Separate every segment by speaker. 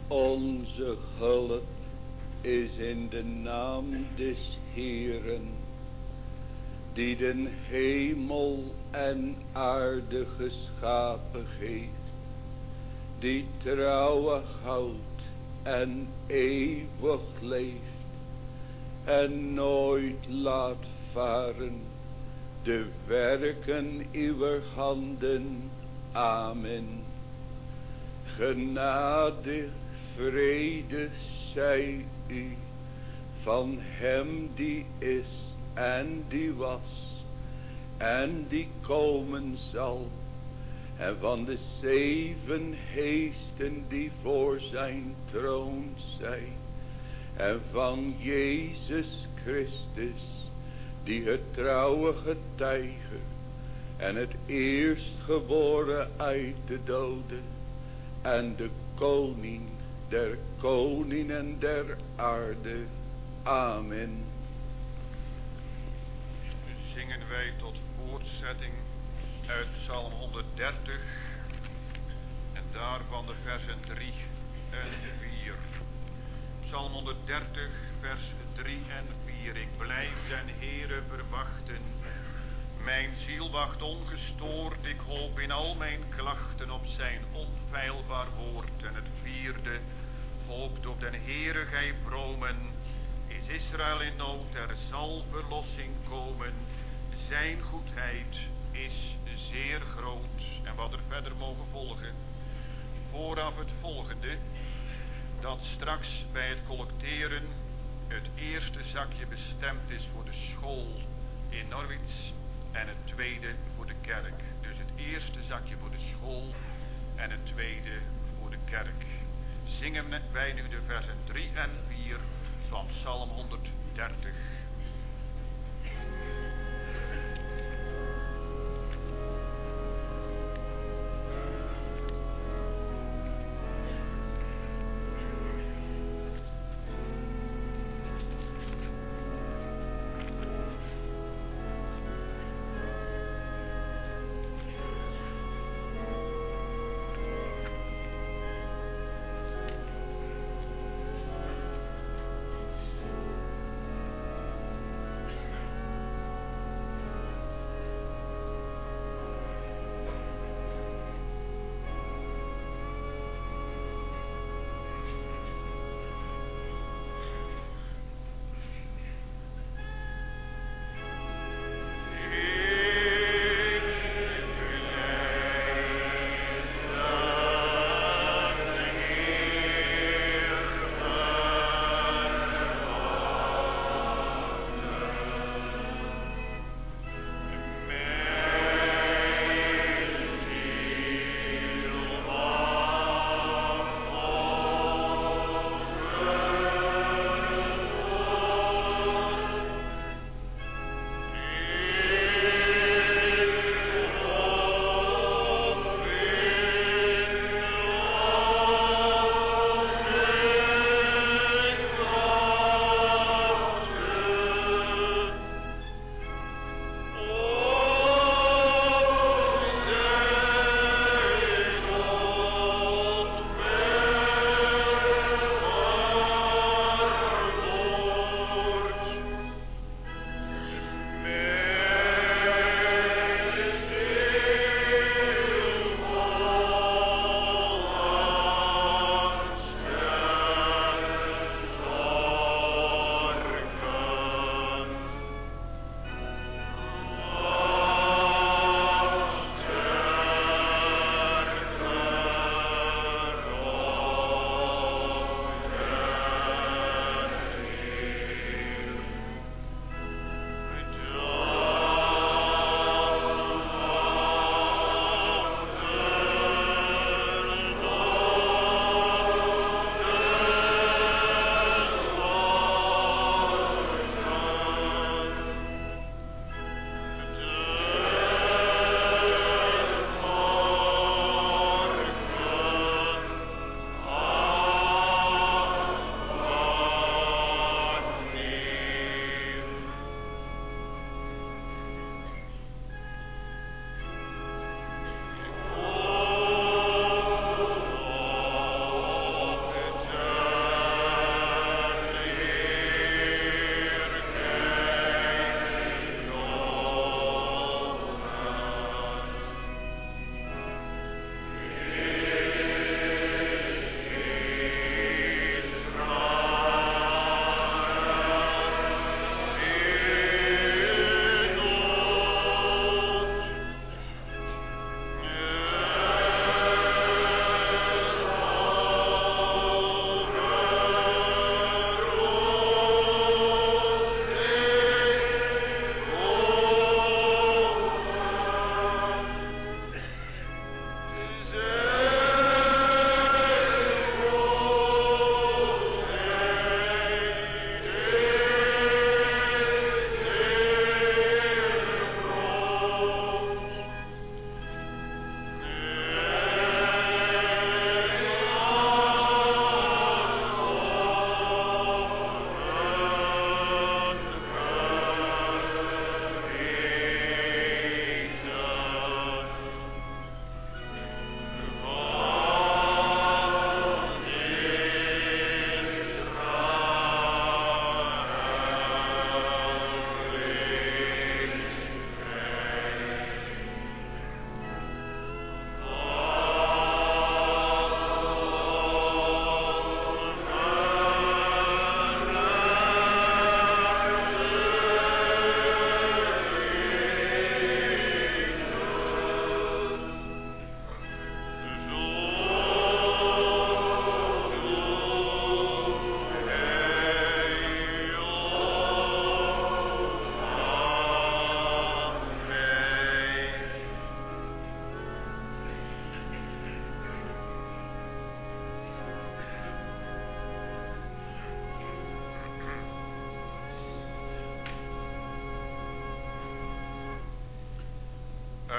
Speaker 1: Onze hulp is in de naam des Heeren, die den hemel en aarde geschapen heeft, die trouwen houdt en eeuwig leeft, en nooit laat varen de werken uwer handen. Amen. Genade, vrede zij u van hem die is en die was en die komen zal, en van de 7 geesten die voor zijn troon zijn, en van Jezus Christus, die het trouwe getuige en het eerstgeboren uit de doden, en de koning der koningen der aarde. Amen.
Speaker 2: Zingen wij tot voortzetting uit Psalm 130 en daarvan de versen 3 en 4. Psalm 130 vers 3 en 4. Ik blijf den Heere verwachten. Mijn ziel wacht ongestoord, ik hoop in al mijn klachten op zijn onfeilbaar woord. En het 4e, hoopt op den Heere gij vromen. Is Israël in nood, er zal verlossing komen. Zijn goedheid is zeer groot. En wat er verder mogen volgen. Vooraf het volgende, dat straks bij het collecteren het eerste zakje bestemd is voor de school in Norwich en het tweede voor de kerk. Dus het eerste zakje voor de school en het tweede voor de kerk. Zingen wij nu de versen 3 en 4 van Psalm 130.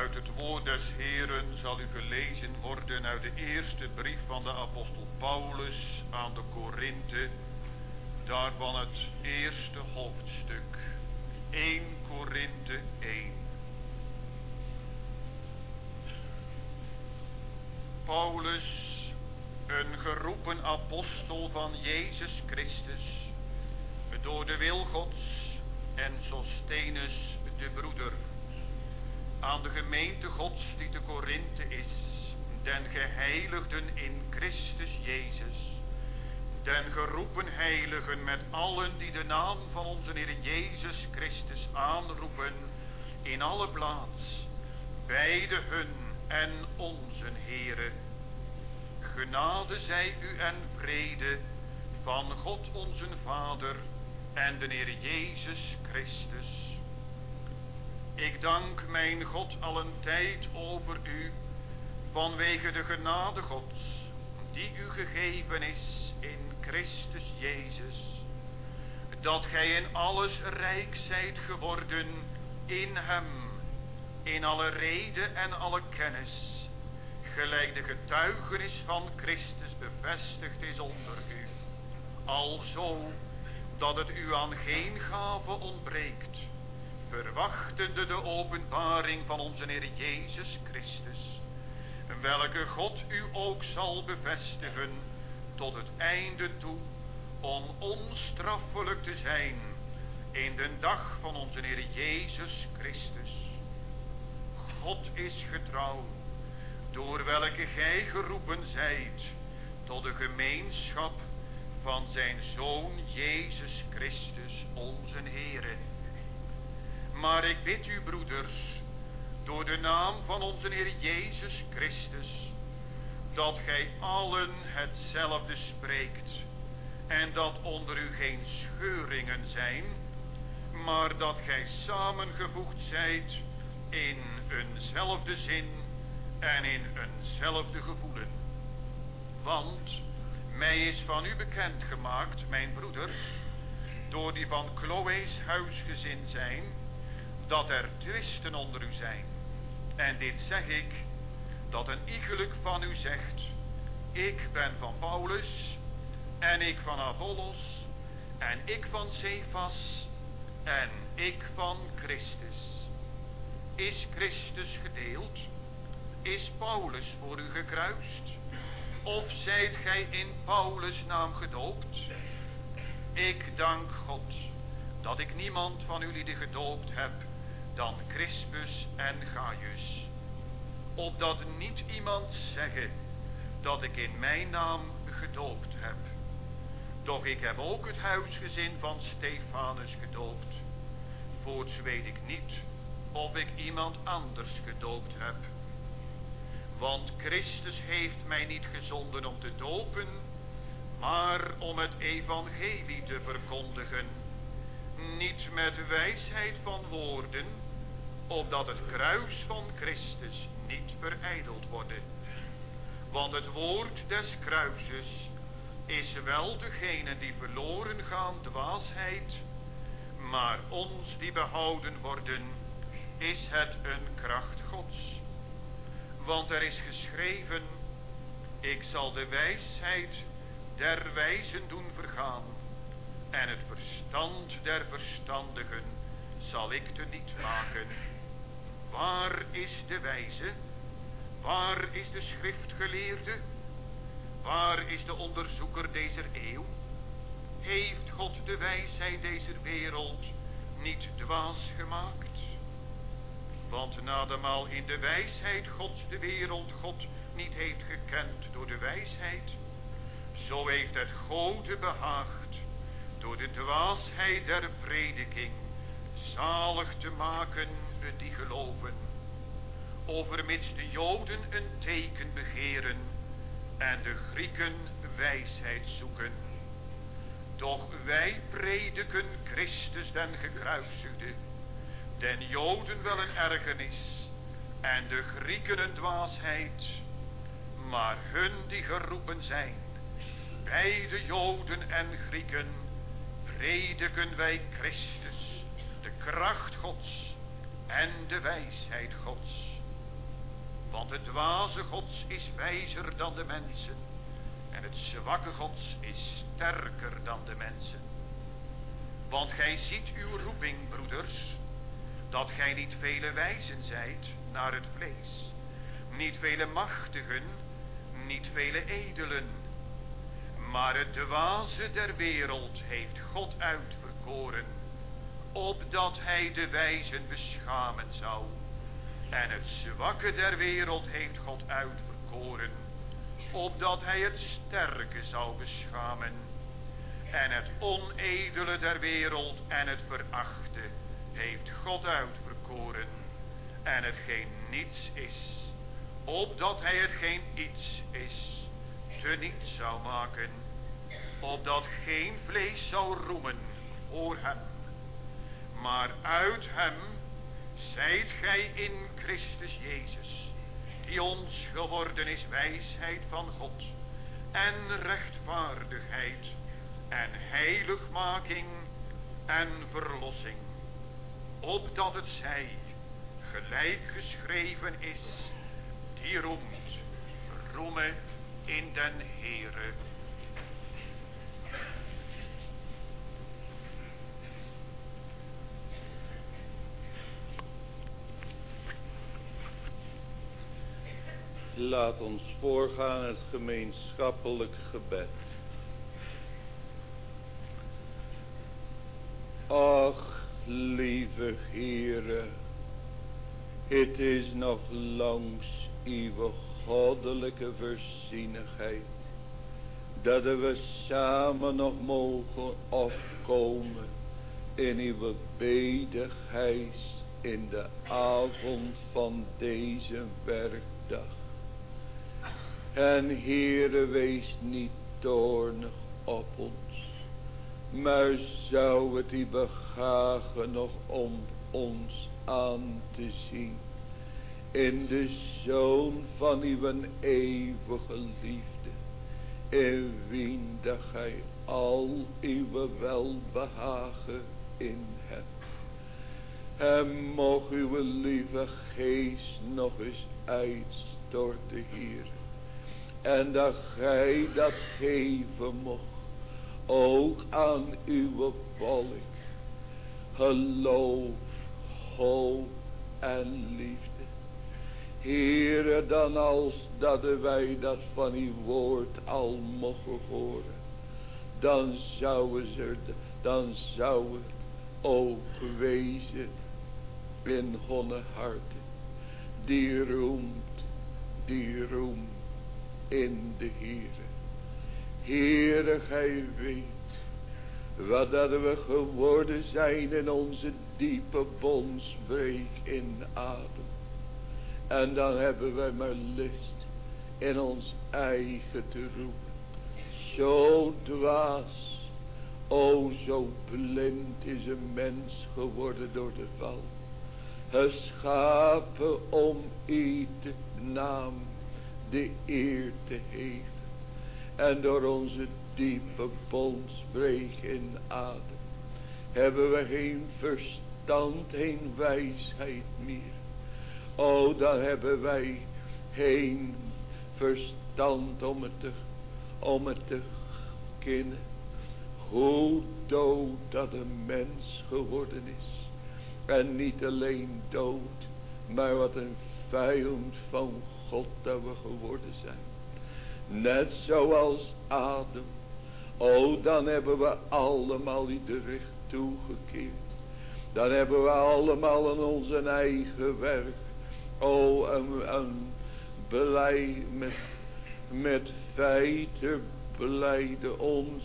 Speaker 2: Uit het woord des Heeren zal u gelezen worden uit de eerste brief van de apostel Paulus aan de Korinthe, daarvan het eerste hoofdstuk, 1 Korinthe 1. Paulus, een geroepen apostel van Jezus Christus, door de wil Gods, en Sosthenes de broeder, aan de gemeente Gods die te Korinthe is, den geheiligden in Christus Jezus, den geroepen heiligen met allen die de naam van onze Heer Jezus Christus aanroepen, in alle plaats, beide hun en onze Heere. Genade zij u en vrede van God onze Vader en de Heer Jezus Christus. Ik dank mijn God allen tijd over u, vanwege de genade Gods, die u gegeven is in Christus Jezus, dat gij in alles rijk zijt geworden in hem, in alle rede en alle kennis, gelijk de getuigenis van Christus bevestigd is onder u, alzo dat het u aan geen gave ontbreekt, verwachtende de openbaring van onze Heer Jezus Christus, welke God u ook zal bevestigen tot het einde toe, om onstraffelijk te zijn in de dag van onze Heer Jezus Christus. God is getrouw, door welke gij geroepen zijt tot de gemeenschap van zijn Zoon Jezus Christus, onze Heere. Maar ik bid u, broeders, door de naam van onze Heer Jezus Christus, dat gij allen hetzelfde spreekt, en dat onder u geen scheuringen zijn, maar dat gij samengevoegd zijt in eenzelfde zin en in eenzelfde gevoelen. Want mij is van u bekend gemaakt, mijn broeders, door die van Chloe's huisgezin zijn, dat er twisten onder u zijn. En dit zeg ik, dat een iegelijk van u zegt, ik ben van Paulus, en ik van Apollos, en ik van Cephas, en ik van Christus. Is Christus gedeeld? Is Paulus voor u gekruist? Of zijt gij in Paulus' naam gedoopt? Ik dank God, dat ik niemand van jullie gedoopt heb, dan Crispus en Gaius. Opdat niet iemand zeggen, dat ik in mijn naam gedoopt heb. Doch ik heb ook het huisgezin van Stefanus gedoopt. Voorts weet ik niet, of ik iemand anders gedoopt heb. Want Christus heeft mij niet gezonden om te dopen, maar om het evangelie te verkondigen, niet met wijsheid van woorden, opdat het kruis van Christus niet verijdeld worden. Want het woord des kruises is wel degene die verloren gaan dwaasheid, maar ons die behouden worden, is het een kracht Gods. Want er is geschreven, ik zal de wijsheid der wijzen doen vergaan, en het verstand der verstandigen zal ik teniet maken. Waar is de wijze? Waar is de schriftgeleerde? Waar is de onderzoeker deze eeuw? Heeft God de wijsheid deze wereld niet dwaas gemaakt? Want nademaal in de wijsheid Gods de wereld God niet heeft gekend door de wijsheid, zo heeft het Gode behaagd door de dwaasheid der prediking zalig te maken die geloven. Overmits de Joden een teken begeren en de Grieken wijsheid zoeken. Doch wij prediken Christus den gekruisigde, den Joden wel een ergernis en de Grieken een dwaasheid, maar hun die geroepen zijn, beide Joden en Grieken, prediken wij Christus, de kracht Gods en de wijsheid Gods. Want het dwaze Gods is wijzer dan de mensen. En het zwakke Gods is sterker dan de mensen. Want gij ziet uw roeping, broeders, dat gij niet vele wijzen zijt naar het vlees. Niet vele machtigen, niet vele edelen. Maar het dwaze der wereld heeft God uitverkoren, opdat hij de wijzen beschamen zou. En het zwakke der wereld heeft God uitverkoren, opdat hij het sterke zou beschamen. En het onedele der wereld en het verachte heeft God uitverkoren. En hetgeen niets is, opdat hij hetgeen iets is, teniet zou maken. Opdat geen vlees zou roemen voor hem. Maar uit hem zijt gij in Christus Jezus, die ons geworden is wijsheid van God en rechtvaardigheid en heiligmaking en verlossing, opdat het zij, gelijk geschreven is, die roemt, roemen in den Heere.
Speaker 1: Laat ons voorgaan het gemeenschappelijk gebed. Ach, lieve Heere, het is nog langs uw goddelijke voorzienigheid dat we samen nog mogen opkomen in uw bedigheid in de avond van deze werkdag. En Heere, wees niet toornig op ons, maar zou het u behagen nog om ons aan te zien in de Zoon van uw eeuwige liefde, in wien dat gij al uw welbehagen in hebt. En mocht uw lieve geest nog eens uitstorten, Heer. En dat gij dat geven mocht, ook aan uw volk. Geloof, hoop en liefde. Heere, dan als dat wij dat van uw woord al mogen horen, dan zou het ook wezen in hunne harten. Die roemt in de Heere. Heere, gij weet wat dat we geworden zijn in onze diepe bondsbreek in adem. En dan hebben wij maar lust in ons eigen te roepen. Zo dwaas, o zo blind is een mens geworden door de val. Geschapen om u de naam, de eer te geven. En door onze diepe bondsbreek in adem hebben we geen verstand, geen wijsheid meer. O, dan hebben wij geen verstand om het te kennen. Hoe dood dat een mens geworden is. En niet alleen dood, maar wat een vijand van God dat we geworden zijn. Net zoals Adam. O, dan hebben we allemaal iedereen toegekeerd. Dan hebben we allemaal aan onze eigen werk. O, een blij met feiten blijde ons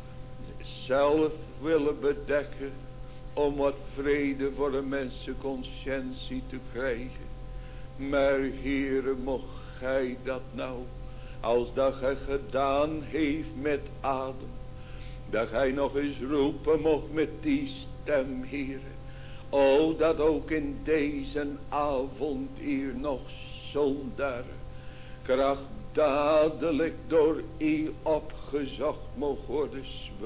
Speaker 1: zelf willen bedekken. Om wat vrede voor de mensenconscientie te krijgen. Maar Heere, mocht gij dat nou, als dat gij gedaan heeft met Adam, dat gij nog eens roepen mocht met die stem, Heere. O, dat ook in deze avond hier nog zonder krachtdadelijk door u opgezocht mocht worden.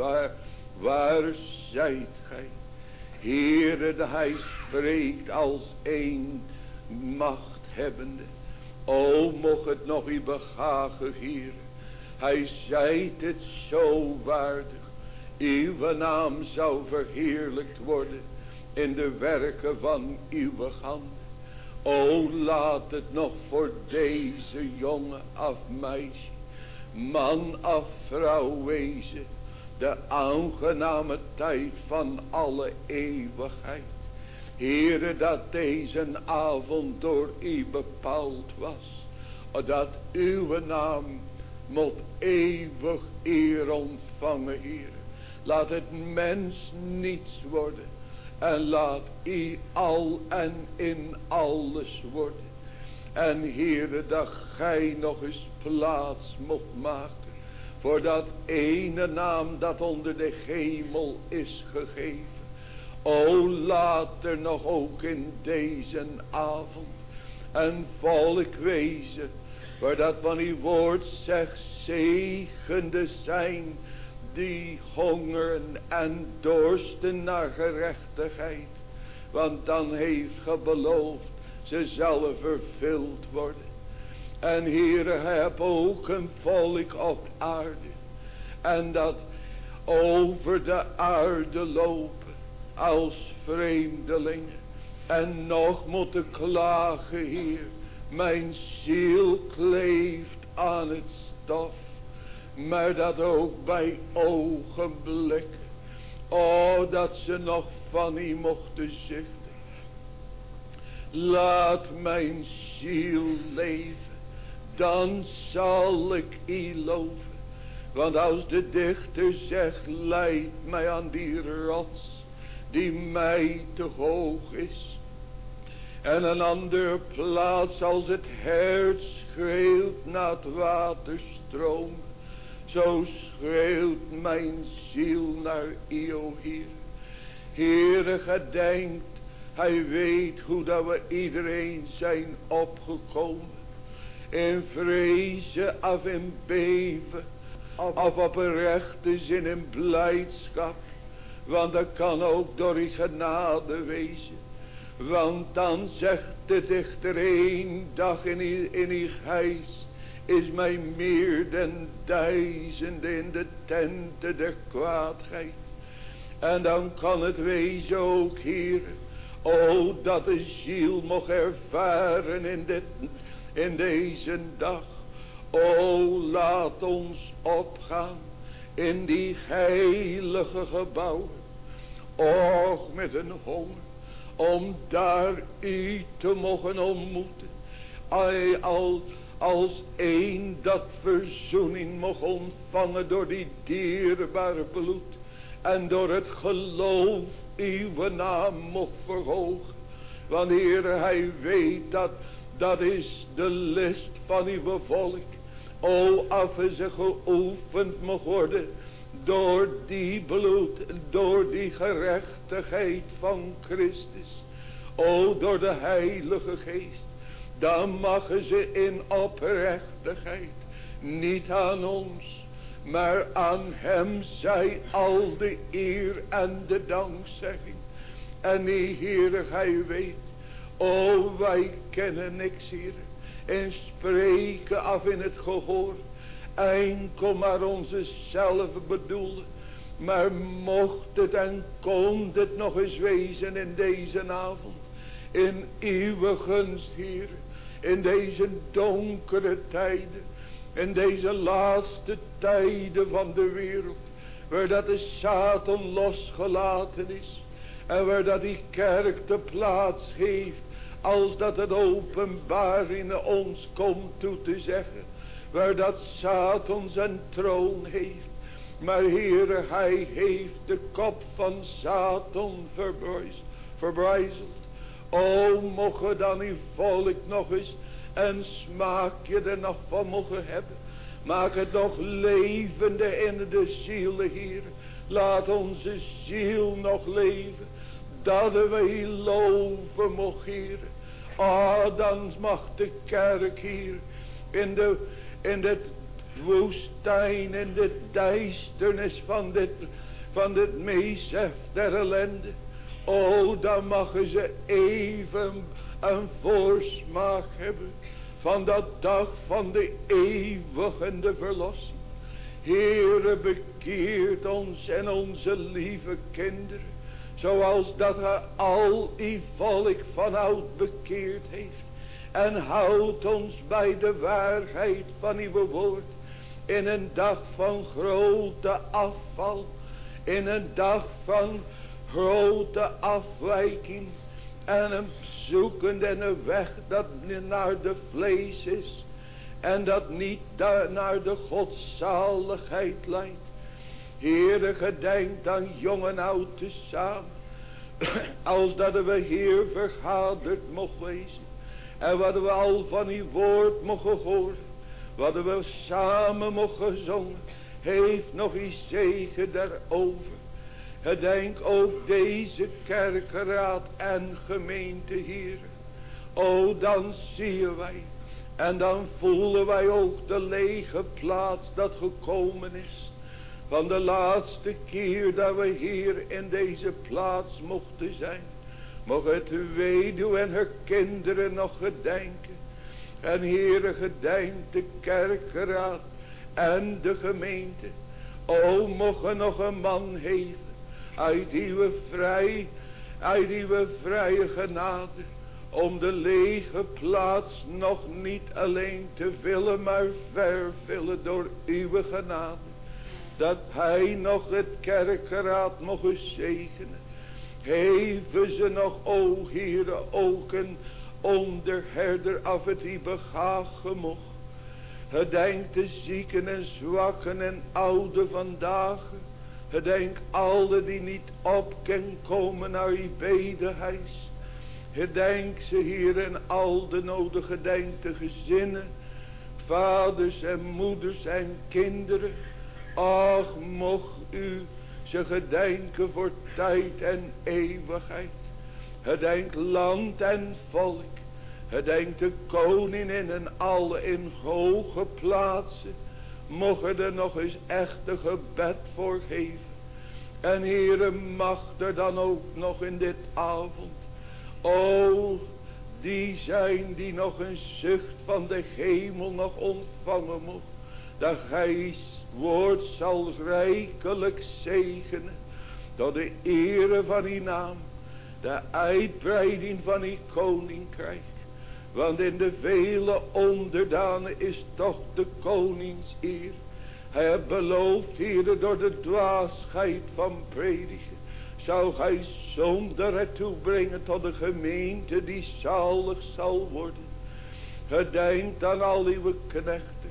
Speaker 1: Waar zijt gij? Heere, dat hij spreekt als een machthebbende. O, mocht het nog u behagen, Heer. Hij zijt het zo waardig. Uw naam zou verheerlijkt worden in de werken van uw handen. O, laat het nog voor deze jongen of meisje, man of vrouw wezen, de aangename tijd van alle eeuwigheid. Heere, dat deze avond door u bepaald was, dat uw naam moet eeuwig eer ontvangen, Heere. Laat het mens niets worden. En laat u al en in alles worden. En Heere, dat gij nog eens plaats mocht maken. Voor dat ene naam dat onder de hemel is gegeven. O, laat er nog ook in deze avond een volk wezen. Waar dat van uw woord zegt, zegende zijn die hongeren en dorsten naar gerechtigheid. Want dan heeft ge beloofd, ze zullen vervuld worden. En Heere, heb ook een volk op aarde. En dat over de aarde lopen als vreemdelingen. En nog moeten klagen, Heer, mijn ziel kleeft aan het stof. Maar dat ook bij ogenblikken. O, dat ze nog van u mochten zuchten. Laat mijn ziel leven. Dan zal ik u loven. Want als de dichter zegt, leid mij aan die rots. Die mij te hoog is. En een andere plaats als het hert schreeuwt naar het water stromen. Zo schreeuwt mijn ziel naar u, o Heer. Heere, gedenkt, hij weet hoe dat we iedereen zijn opgekomen. In vrezen of in beven, of op een rechte zin in blijdschap. Want dat kan ook door uw genade wezen. Want dan zegt de dichter, één dag in uw huis is mij meer dan duizenden in de tenten der kwaadheid. En dan kan het wezen ook, Heer, o, dat de ziel mocht ervaren in deze dag. O, laat ons opgaan in die heilige gebouwen. Och, met een honger om daar u te mogen ontmoeten. Als één dat verzoening mocht ontvangen door die dierbare bloed. En door het geloof uw naam mocht verhogen. Want Heere, hij weet dat is de list van uw volk. O, af ze geoefend mocht worden door die bloed, door die gerechtigheid van Christus. O, door de Heilige Geest. Dan mogen ze in oprechtheid, niet aan ons, maar aan hem zij al de eer en de dankzegging. En die Heere, hij weet, o, wij kennen niks, Heere, in spreken of in het gehoor, enkel maar onze zelf bedoelen. Maar mocht het en kon het nog eens wezen in deze avond, in uw gunst, Heere, in deze donkere tijden, in deze laatste tijden van de wereld, waar dat de Satan losgelaten is, en waar dat die kerk de plaats heeft, als dat het openbaar in ons komt toe te zeggen, waar dat Satan zijn troon heeft. Maar Heere, hij heeft de kop van Satan verbrijzeld. O, mogen dan uw volk nog eens een smaakje er nog van mogen hebben. Maak het nog levende in de zielen, Heer. Laat onze ziel nog leven, dat wij loven mogen, Heer. Dan mag de kerk hier in de woestijn, in de duisternis van dit meesef der ellende. O, dan mogen ze even een voorsmaak hebben van dat dag van de eeuwige verlossing. Heere, bekeert ons en onze lieve kinderen, zoals dat Hij al uw volk van oud bekeerd heeft. En houdt ons bij de waarheid van uw woord. In een dag van grote afval. In een dag van grote afwijking. En een zoekend en een weg dat naar de vlees is. En dat niet naar de godzaligheid leidt. Heere, gedenkt aan jong en oud tezamen. Als dat we hier vergaderd mogen wezen. En wat we al van uw woord mogen horen. Wat we samen mogen gezongen. Heeft nog uw zegen daarover. Gedenk ook deze kerkenraad en gemeente, Heer. O, dan zien wij. En dan voelen wij ook de lege plaats dat gekomen is. Van de laatste keer dat we hier in deze plaats mochten zijn. Mocht het weduwe en haar kinderen nog gedenken. En Heere, gedenkt de kerkenraad en de gemeente. O, mocht nog een man geven. Uit uw vrije genade. Om de lege plaats nog niet alleen te vullen, maar vervullen door uw genade. Dat hij nog het kerkenraad mogen zegenen. Geven ze nog, o Heere, ook een onderherder af het die begagen mocht. Gedenk de zieken en zwakken en ouden vandaag. Gedenk alle die niet op kunnen komen naar uw bedehuis. Gedenk ze, Heer, en al de nodige gedenk de gezinnen. Vaders en moeders en kinderen. Ach, mocht u ze gedenken voor tijd en eeuwigheid. Gedenk land en volk. Gedenk de koningen en alle in hoge plaatsen. Mogen er nog eens echt een gebed voor geven. En Heere, mag er dan ook nog in dit avond. O, die zijn die nog een zucht van de hemel nog ontvangen mocht. Dat Gij woord zal rijkelijk zegenen. Tot de ere van uw naam. De uitbreiding van uw koninkrijk. Want in de vele onderdanen is toch de konings eer. Hij heeft beloofd, Heere, door de dwaasheid van predigen. Zou Gij zonder het toebrengen tot de gemeente die zalig zal worden. Gedenkt aan al uw knechten.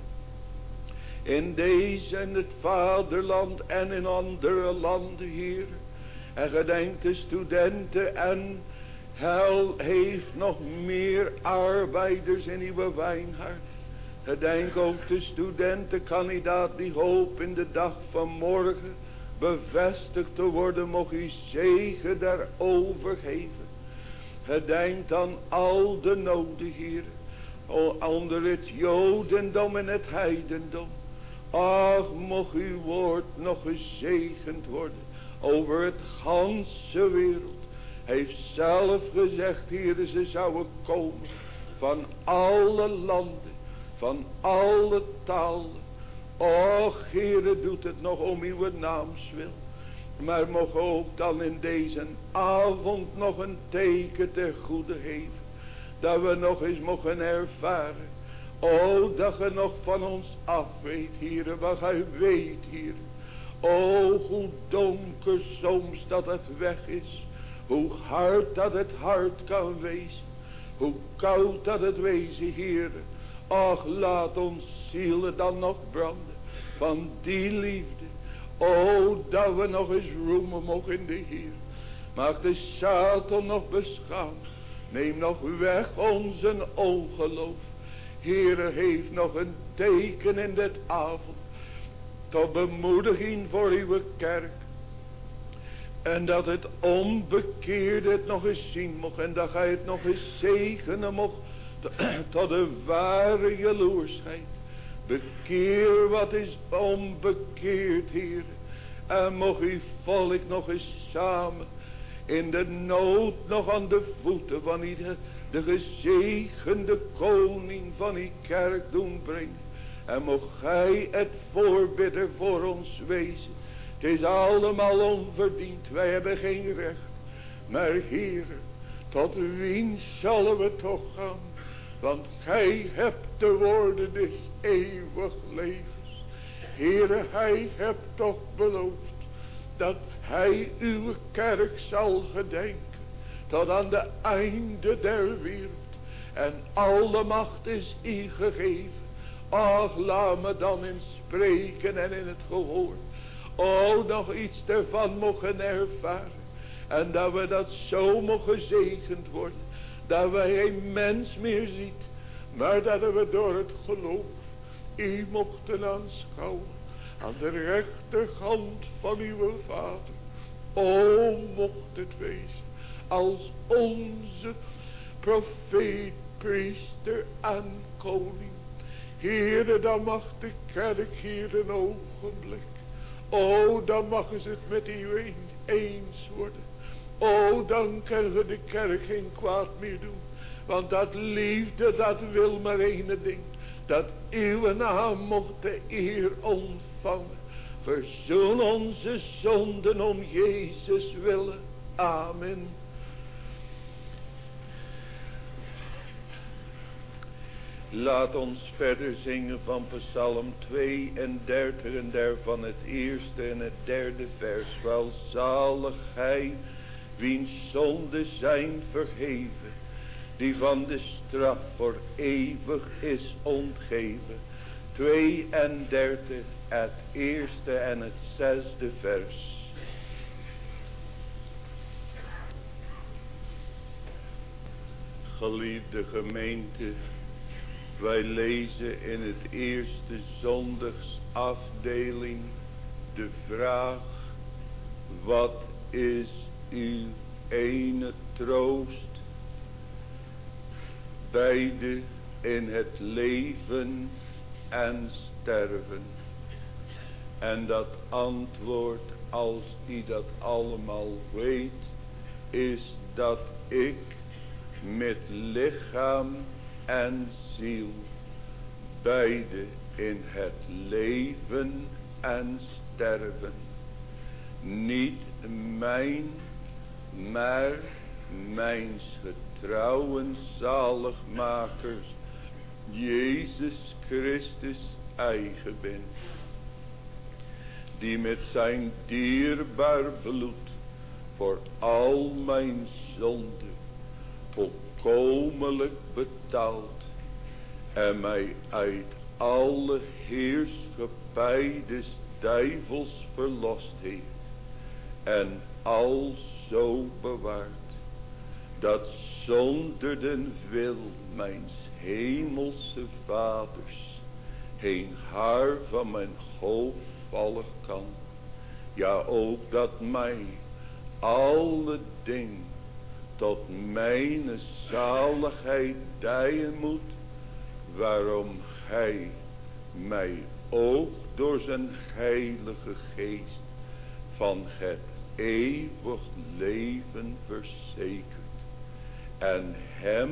Speaker 1: In deze en het vaderland en in andere landen, Heer. En gedenkt de studenten en hel heeft nog meer arbeiders in uw wijngaard. Gedenk ook de studentenkandidaat die hoop in de dag van morgen bevestigd te worden, mocht u zegen daarover geven. Gedenk aan al de noden, Heer, onder het Jodendom en het heidendom. Ach, mocht uw woord nog gezegend worden over het ganse wereld. Heeft zelf gezegd, Heer, ze zouden komen van alle landen, van alle talen. Och, Heere, doet het nog om uw naams wil. Maar mogen ook dan in deze avond nog een teken ter goede geven. Dat we nog eens mogen ervaren. O, dat ge nog van ons af weet, Heere, wat gij weet, Heere. O, hoe donker soms dat het weg is. Hoe hard dat het hart kan wezen. Hoe koud dat het wezen, Heere. Ach, laat ons zielen dan nog branden. Van die liefde. O, dat we nog eens roemen mogen in de Heer. Maak de Satan nog beschaamd. Neem nog weg onze ongeloof. Heere, heeft nog een teken in dit avond. Tot bemoediging voor uw kerk. En dat het onbekeerde het nog eens zien mocht. En dat gij het nog eens zegenen mocht. Tot de ware jaloersheid. Bekeer wat is onbekeerd, Heer. En mocht uw volk nog eens samen in de nood nog aan de voeten van de gezegende koning van die kerk doen brengen. En mocht gij het voorbidder voor ons wezen. Het is allemaal onverdiend, wij hebben geen recht. Maar Heere, tot wien zullen we toch gaan? Want gij hebt de woorden des eeuwig levens. Heere, hij hebt toch beloofd dat hij uw kerk zal gedenken tot aan de einde der wereld. En alle macht is u gegeven. Ach, laat me dan in spreken en in het gehoor. O, nog iets ervan mogen ervaren. En dat we dat zo mogen gezegend worden. Dat we geen mens meer ziet. Maar dat we door het geloof u mochten aanschouwen. Aan de rechterhand van uw Vader. O, mocht het wezen. Als onze profeet, priester en koning. Heere, dan mag de kerk hier een ogenblik. O, dan mag ze het met u eens worden. O, dan kunnen we de kerk geen kwaad meer doen. Want dat liefde, dat wil maar één ding. Dat uw naam mocht de eer ontvangen. Verzoen onze zonden om Jezus willen. Amen. Laat ons verder zingen van Psalm 32 en daarvan het eerste en het derde vers. Welzalig hij, wiens zonden zijn vergeven, die van de straf voor eeuwig is ontgeven. 32, het eerste en het zesde vers. Geliefde gemeente, wij lezen in het eerste zondagsafdeling de vraag: wat is uw ene troost? Beide in het leven en sterven. En dat antwoord, als u dat allemaal weet, is dat ik met lichaam en ziel beide in het leven en sterven, niet mijn, maar mijns getrouwen zaligmakers Jezus Christus eigen ben, die met zijn dierbaar bloed voor al mijn zonden volkomenlijk betaald en mij uit alle heerschappij des duivels verlost heeft en al zo bewaard, dat zonder den wil mijns hemelse vaders geen haar van mijn hoofd vallen kan, ja ook dat mij alle dingen tot mijn zaligheid dijen moet, waarom hij mij ook door zijn heilige geest van het eeuwig leven verzekert en hem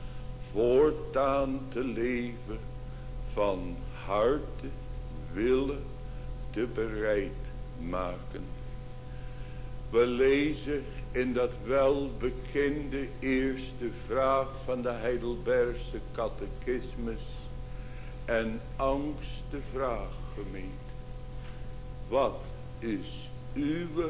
Speaker 1: voortaan te leven van harte willen te bereid maken. We lezen in dat welbekende eerste vraag van de Heidelbergse catechismus en angste vraag, gemeente. Wat is uw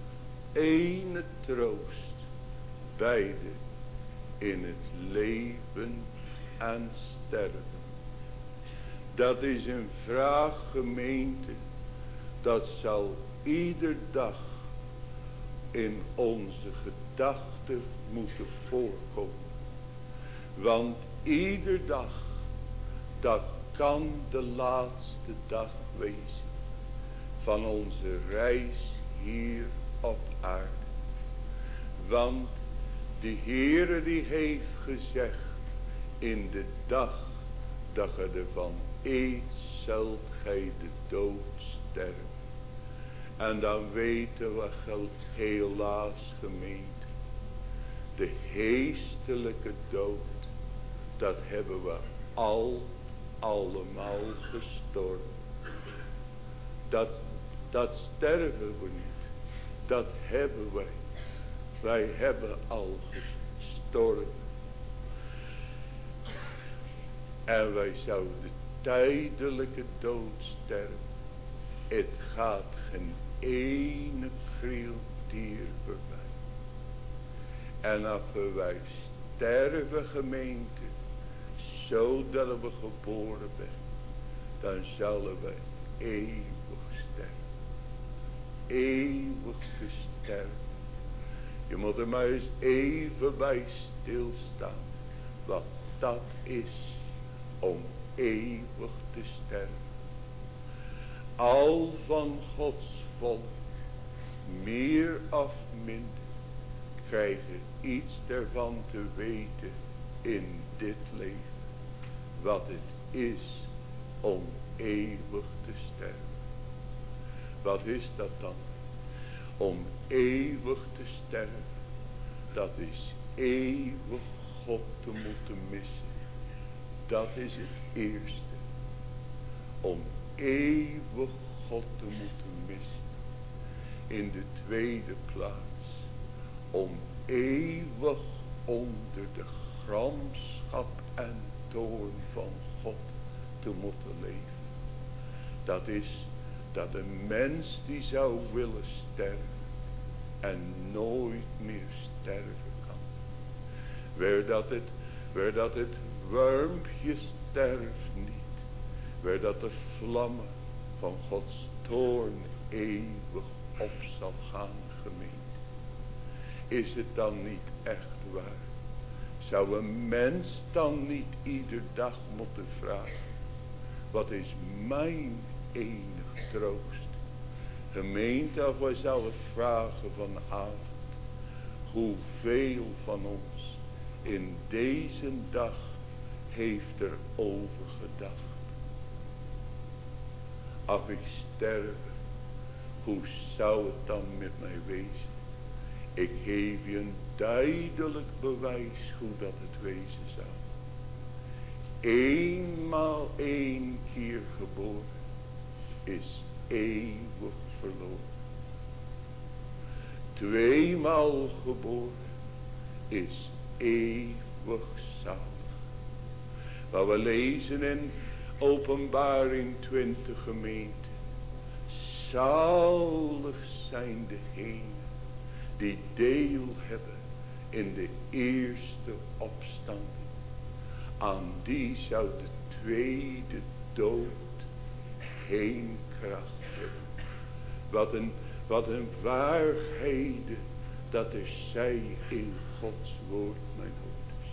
Speaker 1: ene troost, beide in het leven en sterven? Dat is een vraag, gemeente, dat zal ieder dag in onze gedachten moeten voorkomen. Want ieder dag, dat kan de laatste dag wezen van onze reis hier op aarde. Want de Heere die heeft gezegd, in de dag dat ge ervan eet, zult gij de dood sterven. En dan weten we helaas gemeente. De geestelijke dood. Dat hebben we allemaal gestorven. Dat sterven we niet. Dat hebben wij. Wij hebben al gestorven. En wij zouden de tijdelijke dood sterven. Het gaat geen ene krieltier voorbij. En als wij sterven gemeente. Zodat we geboren zijn. Dan zullen we eeuwig sterven. Eeuwig te sterven. Je moet er maar eens even bij stilstaan. Wat dat is. Om eeuwig te sterven. Al van Gods volk. Meer of minder. Krijgen iets ervan te weten. In dit leven. Wat het is. Om eeuwig te sterven. Wat is dat dan? Om eeuwig te sterven. Dat is eeuwig God te moeten missen. Dat is het eerste. Om eeuwig God te moeten missen. In de tweede plaats. Om eeuwig onder de gramschap en toorn van God te moeten leven. Dat is dat een mens die zou willen sterven. En nooit meer sterven kan. Waar dat het wormpje sterft niet. Waar dat de vlammen van Gods toorn eeuwig op zal gaan gemeente. Is het dan niet echt waar? Zou een mens dan niet ieder dag moeten vragen. Wat is mijn enig troost? Gemeente, of wij zouden vragen vanavond. Hoeveel van ons in deze dag heeft er over gedacht. Als ik sterf, hoe zou het dan met mij wezen? Ik geef je een duidelijk bewijs hoe dat het wezen zou. Eenmaal één keer geboren is eeuwig verloren. Tweemaal geboren is eeuwig zalig. Wat we lezen in Openbaring 20 gemeente. Zalig zijn degenen die deel hebben in de eerste opstanding. Aan die zou de tweede dood geen kracht hebben. Wat een waarheden dat er zij in Gods woord, mijn hoorders.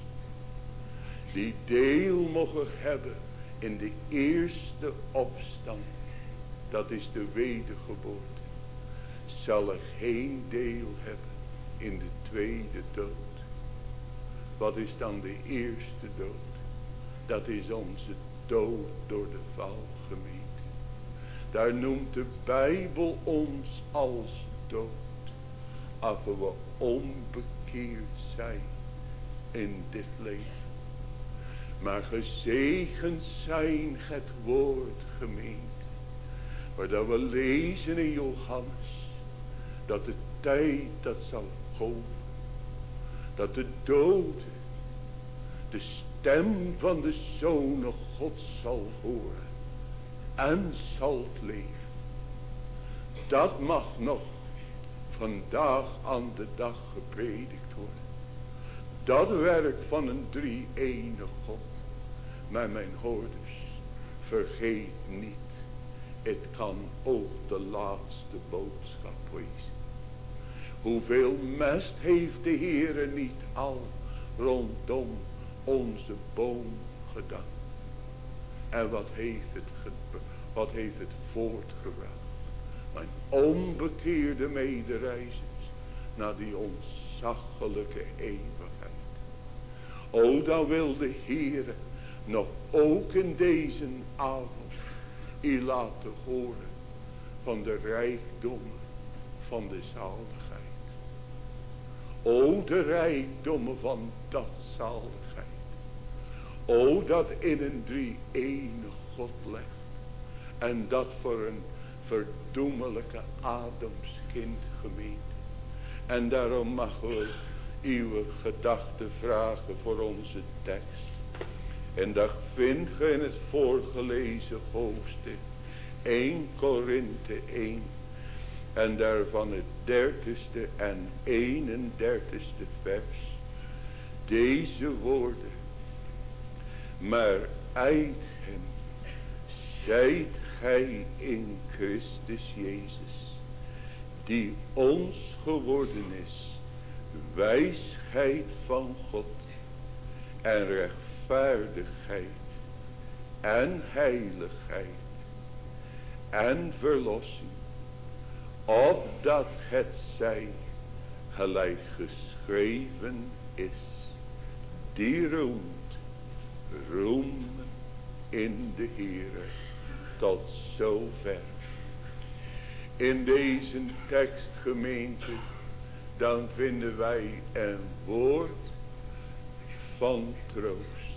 Speaker 1: Die deel mogen hebben in de eerste opstanding. Dat is de wedergeboorte. Zal er geen deel hebben in de tweede dood. Wat is dan de eerste dood? Dat is onze dood door de val gemeente. Daar noemt de Bijbel ons als dood. Als we onbekeerd zijn in dit leven. Maar gezegend zijn het woord gemeente. Waar dat we lezen in Johannes. Dat de tijd dat zal komen. Dat de dode de stem van de Zoon Gods zal horen. En zal leven. Dat mag nog vandaag aan de dag gepredikt worden. Dat werk van een drie-enige God. Maar mijn hoorders, vergeet niet. Het kan ook de laatste boodschap wezen. Hoeveel mest heeft de Heere niet al rondom onze boom gedaan. En wat heeft het voortgebracht. Mijn onbekeerde medereizers naar die ontzaglijke eeuwigheid. O, dan wil de Heere nog ook in deze avond u laten horen van de rijkdommen van de zaligheid. O, de rijkdommen van dat zaligheid. O, dat in een drie-enig God legt. En dat voor een verdoemelijke Adamskind gemeente. En daarom mogen we uw gedachten vragen voor onze tekst. En dat vindt ge in het voorgelezen hoofdstuk 1 Korinthe 1. En daarvan het 30ste en 31ste vers. Deze woorden. Maar uit hem zijt gij in Christus Jezus, die ons geworden is, wijsheid van God en rechtvaardigheid en heiligheid en verlossing, opdat het zij gelijk geschreven is, die roemen in de Heere. Tot zover. In deze tekstgemeente dan vinden wij een woord van troost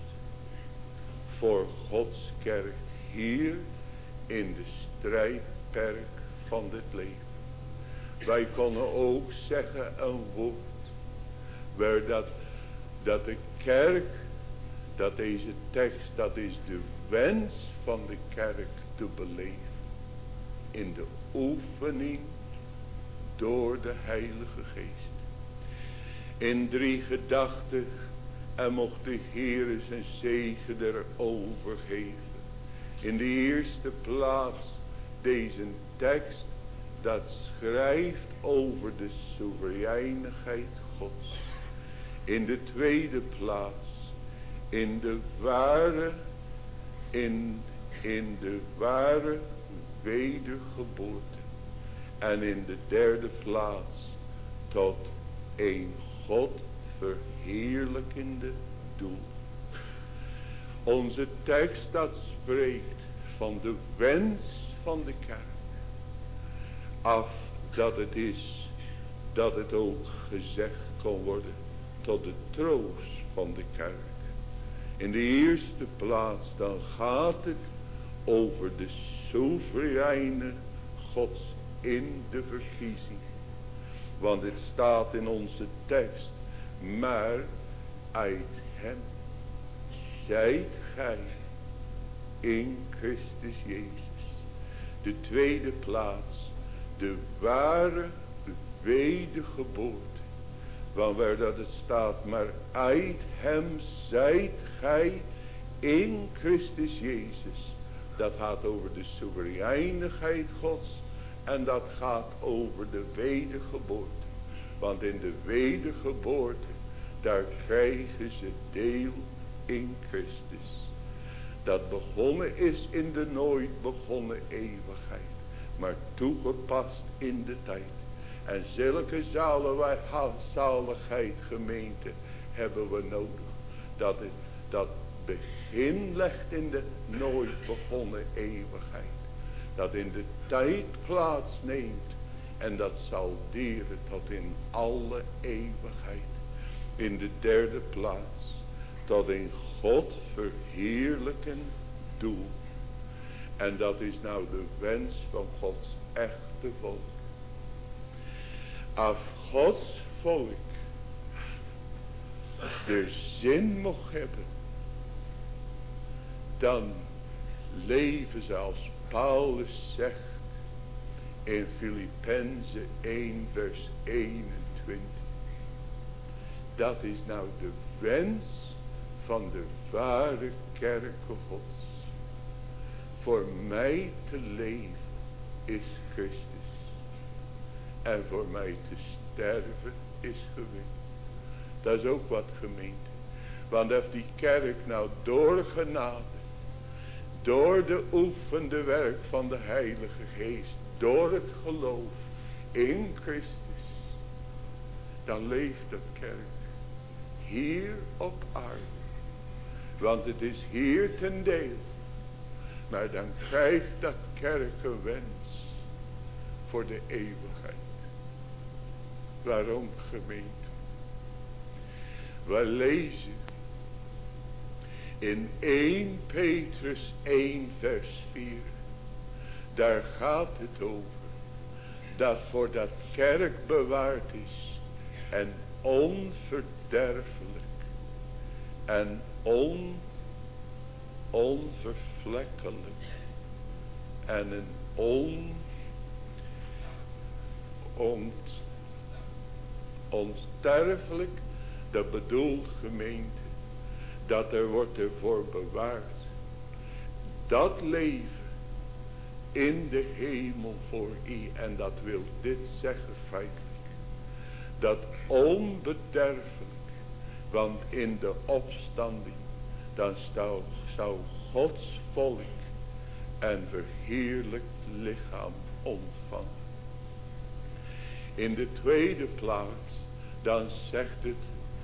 Speaker 1: voor Gods kerk hier in de strijdperk van dit leven. Wij kunnen ook zeggen een woord waar dat de kerk, dat deze tekst, dat is de wens van de kerk te beleven in de oefening door de Heilige Geest. In 3 gedachten en mocht de Heere zijn zegen erover geven. In de eerste plaats deze tekst dat schrijft over de soevereiniteit Gods. In de tweede plaats in de ware wedergeboorte. En in de derde plaats tot een God verheerlijkende doel. Onze tekst dat spreekt van de wens van de kerk. Af dat het is, dat het ook gezegd kan worden tot de troost van de kerk. In de eerste plaats dan gaat het over de soevereine Gods in de verkiezing. Want het staat in onze tekst, maar uit hem zijt gij in Christus Jezus. De tweede plaats, de ware wedergeboorte. Want waar dat het staat, maar uit hem zijt gij in Christus Jezus. Dat gaat over de soevereiniteit Gods. En dat gaat over de wedergeboorte. Want in de wedergeboorte, daar krijgen ze deel in Christus. Dat begonnen is in de nooit begonnen eeuwigheid. Maar toegepast in de tijd. En zulke zaligheid gemeente hebben we nodig. Dat begin legt in de nooit begonnen eeuwigheid. Dat in de tijd plaatsneemt. En dat zal dieren tot in alle eeuwigheid. In de derde plaats. Tot in God verheerlijken doel. En dat is nou de wens van Gods echte volk. Als Gods volk de zin mocht hebben, dan leven ze als Paulus zegt in Filippenzen 1 vers 21. Dat is nou de wens van de ware kerken Gods. Voor mij te leven is Christus. En voor mij te sterven is gewin. Dat is ook wat gemeente. Want als die kerk nou door genade, door de oefende werk van de Heilige Geest, door het geloof in Christus, dan leeft dat kerk hier op aarde. Want het is hier ten deel. Maar dan krijgt dat kerk een wens. voor de eeuwigheid. Waarom, gemeente? Wij lezen in 1 Petrus 1 vers 4. Daar gaat het over. Dat voordat kerk bewaard is. En onverderfelijk. En onvervlekkelijk. En een onsterfelijk. Dat bedoelt, gemeente, dat er wordt ervoor bewaard. Dat leven in de hemel voor u. En dat wil dit zeggen feitelijk. Dat onbederfelijk. Want in de opstanding. Dan zou Gods volk een verheerlijkt lichaam ontvangen. In de tweede plaats. Dan zegt het.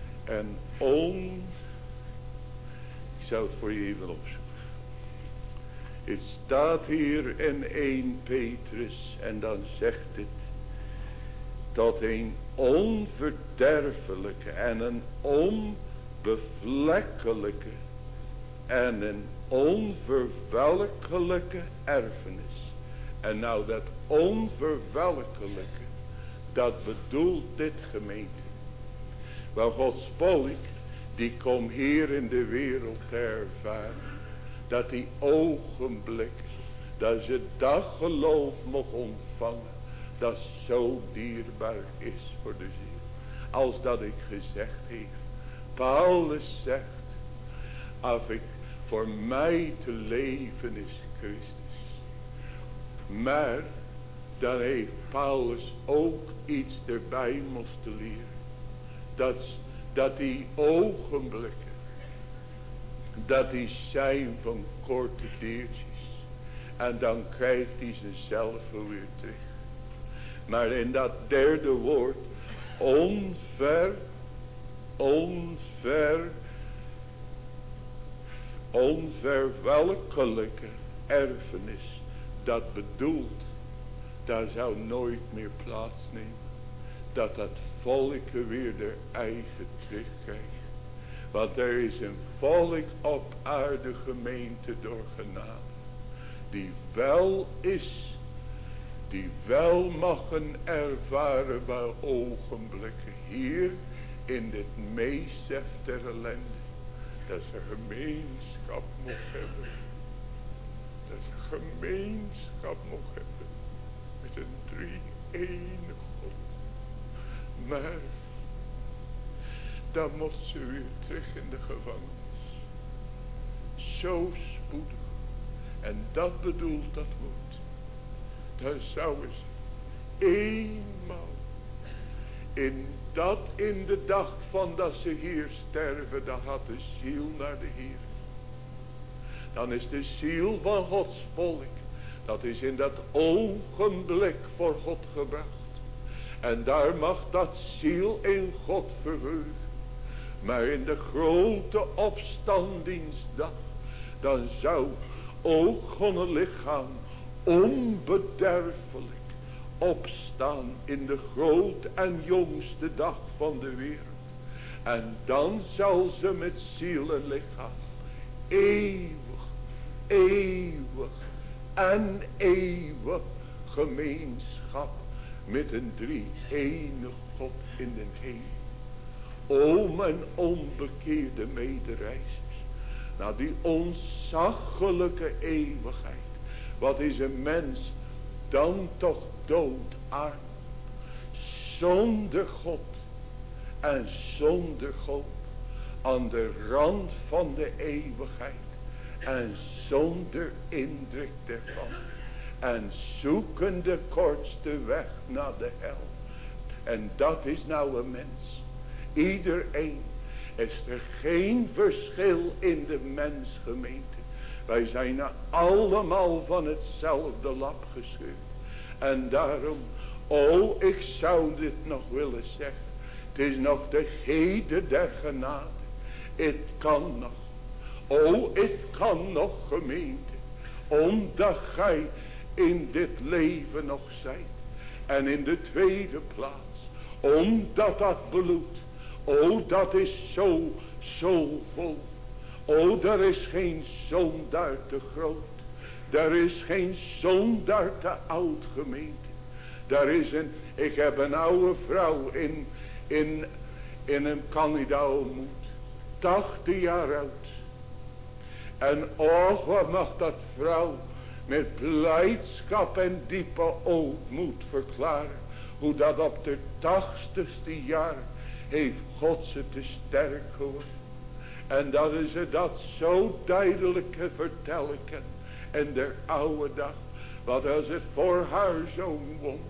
Speaker 1: Ik zou het voor je even opzoeken. Het staat hier in 1 Petrus. En dan zegt het. Tot een onverderfelijke. En een onbevlekkelijke. En een onverwelkelijke erfenis. En nou dat onverwelkelijke. Dat bedoelt dit, gemeente. Want Gods volk, die komt hier in de wereld te ervaren. Dat die ogenblik, dat ze dat geloof mocht ontvangen. Dat zo dierbaar is voor de ziel. Als dat ik gezegd heb. Paulus zegt. Als ik voor mij te leven is Christus. Maar dan heeft Paulus ook iets erbij moesten leren. Dat die ogenblikken. Dat die zijn van korte deertjes. En dan krijgt hij zichzelf weer terug. Maar in dat derde woord. Onverwelkelijke erfenis. Dat bedoelt. Daar zou nooit meer plaatsnemen. Dat volk weer de eigen terugkrijgt. Want er is een volk op aarde, gemeente, door genade. Die wel is. Die wel mogen ervaren bij ogenblikken hier. In dit meest der ellende. Dat ze gemeenschap mocht hebben. Dat ze gemeenschap mocht hebben. Met een drie-ene God. Maar. Dan moest ze weer terug in de gevangenis. Zo spoedig. En dat bedoelt dat woord. Dan zouden ze eenmaal. In de dag van dat ze hier sterven. Dan gaat de ziel naar de Heer. Dan is de ziel van Gods volk. Dat is in dat ogenblik voor God gebracht. En daar mag dat ziel in God verheugen. Maar in de grote opstandingsdag. Dan zou ook hun lichaam onbederfelijk opstaan in de grote en jongste dag van de wereld. En dan zal ze met ziel en lichaam eeuwig en eeuwig gemeenschap met een drie-ene God in den hemel. O mijn onbekeerde medereizers. Nou die ontzaglijke eeuwigheid. Wat is een mens dan toch doodarm. Zonder God. En zonder God. Aan de rand van de eeuwigheid. En zonder indruk ervan. En zoeken de kortste weg naar de hel. En dat is nou een mens. Iedereen. Is er geen verschil in de mensgemeente. Wij zijn allemaal van hetzelfde lap gescheurd. En daarom. Ik zou dit nog willen zeggen. Het is nog de heden der genade. Het kan nog. Het kan nog, gemeente. Omdat gij in dit leven nog zijt. En in de tweede plaats, omdat dat bloed, o dat is zo vol. O, daar is geen zondaar te groot. Daar is geen zondaar te oud, gemeente. Daar is ik heb een oude vrouw in een Canada ontmoet. 80 jaar oud. En och, wat mag dat vrouw met blijdschap en diepe ootmoed verklaren. Hoe dat op de 80ste jaar heeft God ze te sterk geworden. En dat is het dat zo duidelijk vertellen kan. En der oude dag. Wat als het voor haar zoon won.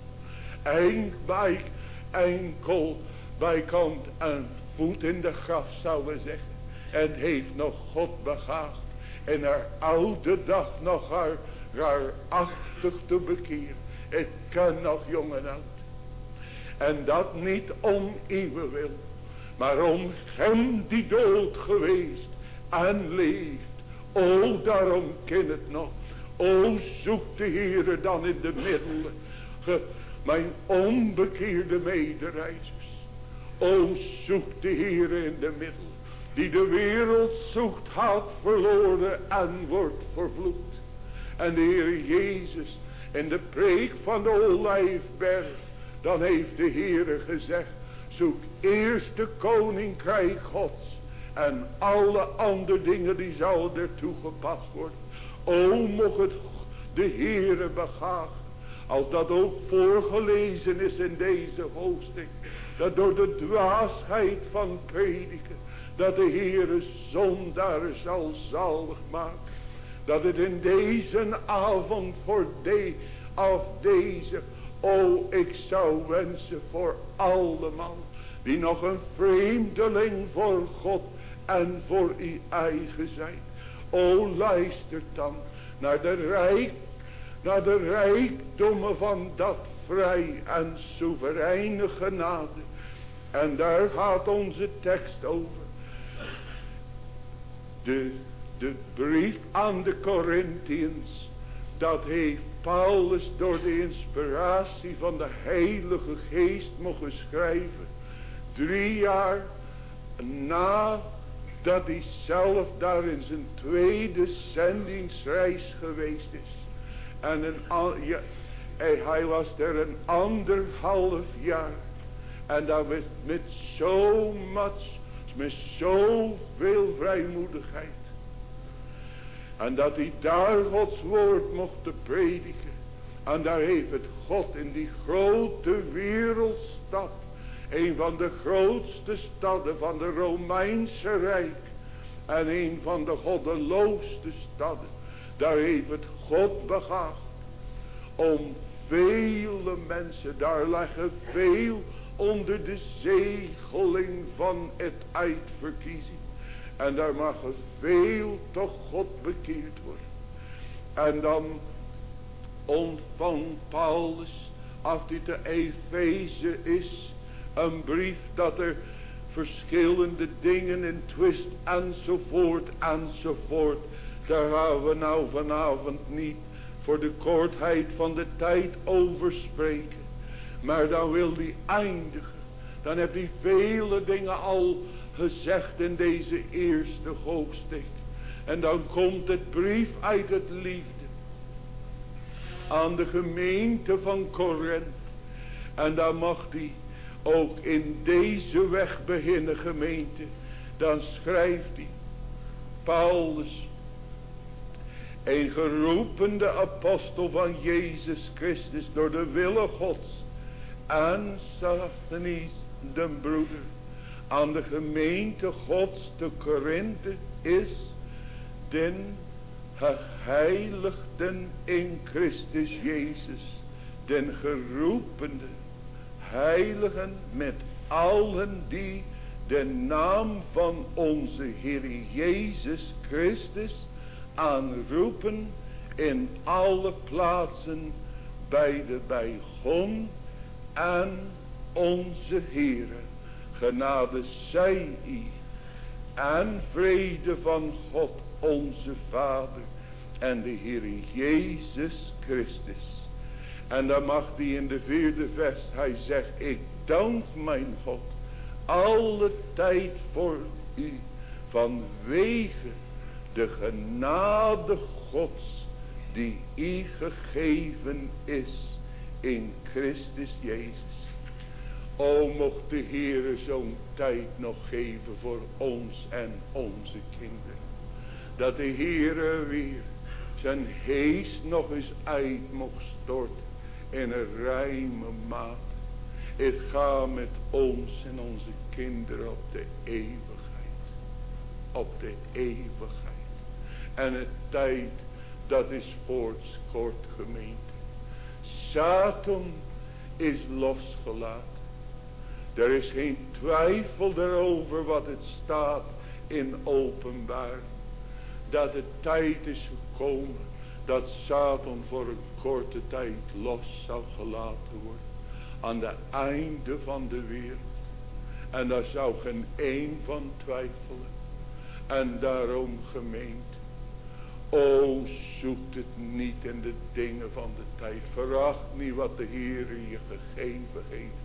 Speaker 1: Enkel bijkant en voet in de graf zouden zeggen. En heeft nog God begaafd. En haar oude dag nog haar achtig te bekeren. Het kan nog jong en oud. En dat niet om uw wil. Maar om hem die dood geweest en leeft. O, daarom ken het nog. O, zoek de Heere dan in de middelen. Mijn onbekeerde medereizers. O, zoek de Heere in de middelen. Die de wereld zoekt, had verloren en wordt vervloekt. En de Heer Jezus in de preek van de Olijfberg. Dan heeft de Heere gezegd. Zoek eerst de koninkrijk Gods. En alle andere dingen die zouden ertoe gepast worden. O, mocht het de Heere begagen. Als dat ook voorgelezen is in deze hoofdstuk. Dat door de dwaasheid van prediken. Dat de Heere zondaar zal zalig maken. Dat het in deze avond voor deze. O, ik zou wensen voor allemaal. Die nog een vreemdeling voor God en voor uw eigen zijn. O, luister dan naar de rijkdommen van dat vrij en soevereine genade. En daar gaat onze tekst over. De brief aan de Corinthiërs. Dat heeft Paulus door de inspiratie van de Heilige Geest mogen schrijven. 3 jaar nadat hij zelf daar in zijn tweede zendingsreis geweest is. En hij was er een 1,5 jaar. En dat was met zoveel vrijmoedigheid. En dat hij daar Gods woord mocht prediken. En daar heeft het God in die grote wereldstad. Een van de grootste stadden van de Romeinse Rijk. En een van de goddeloosste stadden. Daar heeft het God begaafd. Om vele mensen, daar leggen veel onder de zegeling van het uitverkiezing. En daar mag veel toch God bekeerd worden. En dan ontvangt Paulus, als dit de Efeze is, een brief dat er verschillende dingen in twist enzovoort. Daar gaan we nou vanavond niet voor de kortheid van de tijd over spreken. Maar dan wil hij eindigen. Dan heeft hij vele dingen al gezegd in deze eerste hoofdstuk. En dan komt het brief uit het liefde. Aan de gemeente van Korinthe. En dan mag hij ook in deze weg beginnen, gemeente. Dan schrijft hij. Paulus. Een geroepende apostel van Jezus Christus door de wille Gods. En Sosthenes, de broeder. Aan de gemeente Gods te Korinthe is den geheiligden in Christus Jezus. Den geroepende heiligen met allen die de naam van onze Heer Jezus Christus aanroepen in alle plaatsen bij God en onze Heere. Genade zij u en vrede van God onze Vader en de Heer Jezus Christus. En dan mag hij in de 4e vers, hij zegt, ik dank mijn God alle tijd voor u, vanwege de genade Gods die u gegeven is in Christus Jezus. O, mocht de Heere zo'n tijd nog geven voor ons en onze kinderen. Dat de Heere weer zijn geest nog eens uit mocht storten in een ruime maat. Het gaat met ons en onze kinderen op de eeuwigheid. Op de eeuwigheid. En het tijd, dat is voorts kort, gemeente. Satan is losgelaten. Er is geen twijfel erover wat het staat in Openbaar. Dat de tijd is gekomen dat Satan voor een korte tijd los zou gelaten worden. Aan het einde van de wereld. En daar zou geen één van twijfelen. En daarom, gemeente, o, zoekt het niet in de dingen van de tijd. Veracht niet wat de Heer je gegeven heeft.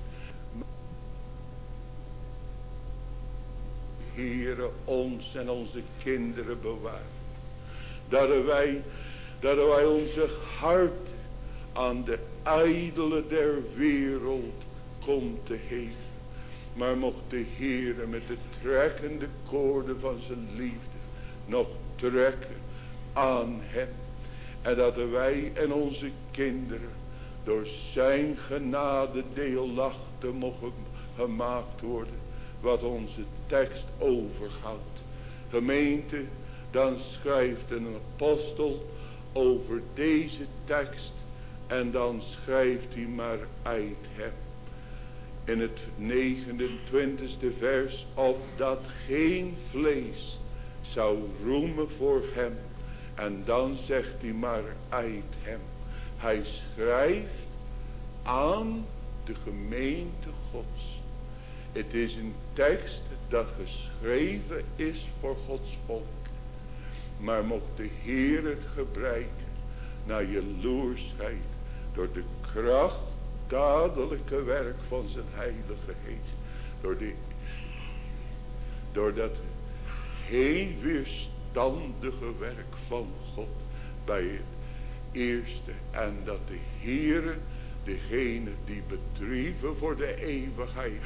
Speaker 1: Heere, ons en onze kinderen bewaart. Dat wij onze hart aan de ijdele der wereld komt te geven. Maar mocht de Heere met de trekkende koorden van zijn liefde nog trekken aan hem. En dat wij en onze kinderen door zijn genade deelachtig mogen gemaakt worden. Wat onze tekst overhoudt. Gemeente, dan schrijft een apostel over deze tekst. En dan schrijft hij maar uit hem. In het 29e vers. Opdat geen vlees zou roemen voor hem. En dan zegt hij maar uit hem. Hij schrijft aan de gemeente Gods. Het is een tekst dat geschreven is voor Gods volk. Maar mocht de Heer het gebruiken naar jaloersheid. Door de krachtdadelijke werk van zijn heilige geest. Door dat heel weerstandige werk van God bij het eerste. En dat de Heer, degene die bedrieven voor de eeuwigheid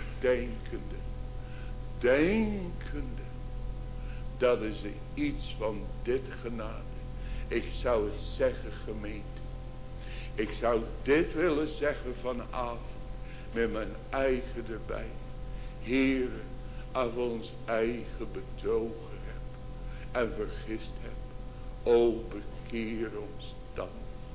Speaker 1: denkende. Dat is iets van dit genade. Ik zou het zeggen, gemeente. Ik zou dit willen zeggen vanavond. Met mijn eigen erbij. Heere, als we ons eigen bedrogen hebben. En vergist hebben. O, bekeer ons dan.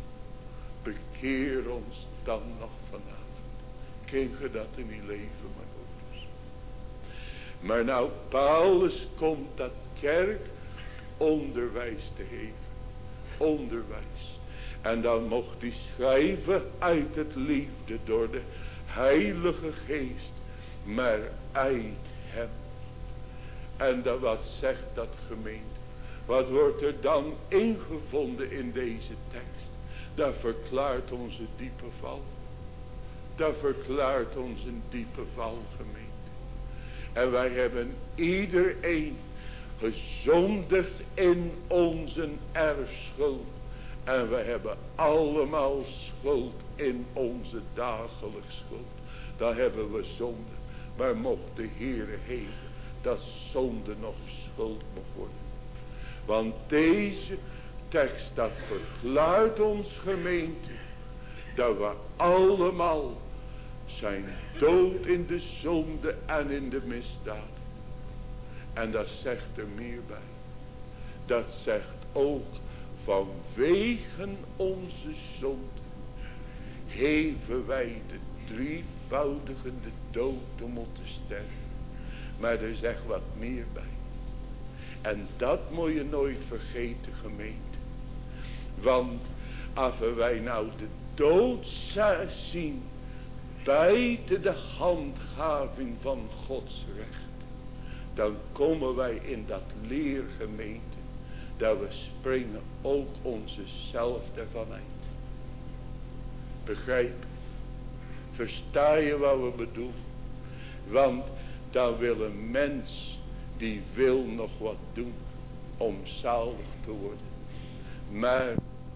Speaker 1: Bekeer ons dan nog vanavond. Ken je dat in die leven, mijn broeders? Maar nou, Paulus komt dat kerk onderwijs te geven. Onderwijs. En dan mocht hij schrijven uit het liefde door de heilige geest. Maar uit hem. En dan wat zegt dat gemeente? Wat wordt er dan ingevonden in deze tekst? Dat verklaart onze diepe val. Dat verklaart ons een diepe val, gemeente. En wij hebben iedereen gezondigd in onze erfschuld. En wij hebben allemaal schuld in onze dagelijkse schuld. Daar hebben we zonde. Maar mocht de Heere geven dat zonde nog schuld mag worden. Want deze tekst dat verklaart ons, gemeente, dat we allemaal zijn dood in de zonde en in de misdaad. En dat zegt er meer bij. Dat zegt ook vanwege onze zonde heven wij de drievoudige dood te moeten sterven. Maar er zegt wat meer bij. En dat moet je nooit vergeten, gemeente. Want als wij nou de dood zien buiten de handhaving van Gods recht, dan komen wij in dat leer, gemeente, dat we springen ook onze zelf ervan uit. Begrijp. Versta je wat we bedoelen? Want dan wil een mens, die wil nog wat doen om zalig te worden. Maar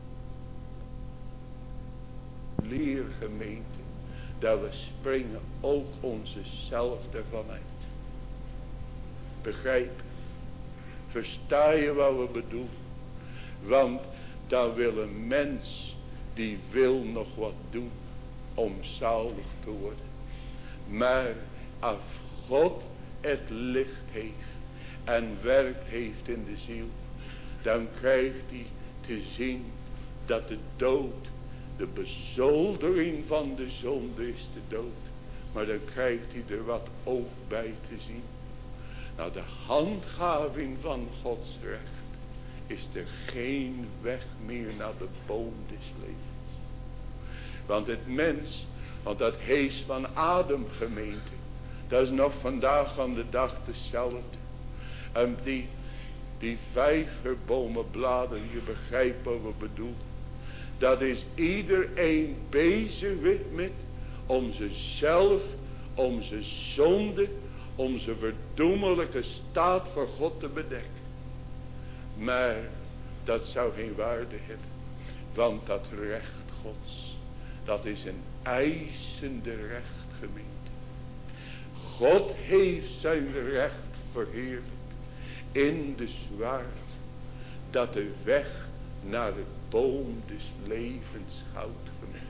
Speaker 1: leer gemeente, dat we springen ook onze zelf ervan uit. Begrijp. Versta je wat we bedoelen? Want dan wil een mens, die wil nog wat doen om zalig te worden. Maar als God het licht heeft en werkt heeft in de ziel, dan krijgt hij te zien dat de dood, de bezoldering van de zonde is de dood. Maar dan krijgt hij er wat ook bij te zien. Nou, de handhaving van Gods recht is er geen weg meer naar de boom des levens. Want het mens, want dat hees van Adam gemeente, dat is nog vandaag aan de dag hetzelfde. En die vijverbomenbladen, je begrijpt wat we bedoelen. Dat is iedereen bezig met om zichzelf, om zijn zonde, om zijn verdoemelijke staat voor God te bedekken. Maar dat zou geen waarde hebben. Want dat recht Gods, dat is een eisende recht gemeente. God heeft zijn recht verheerlijkt in de zwaard, dat de weg naar de boom des levens goud gemeente.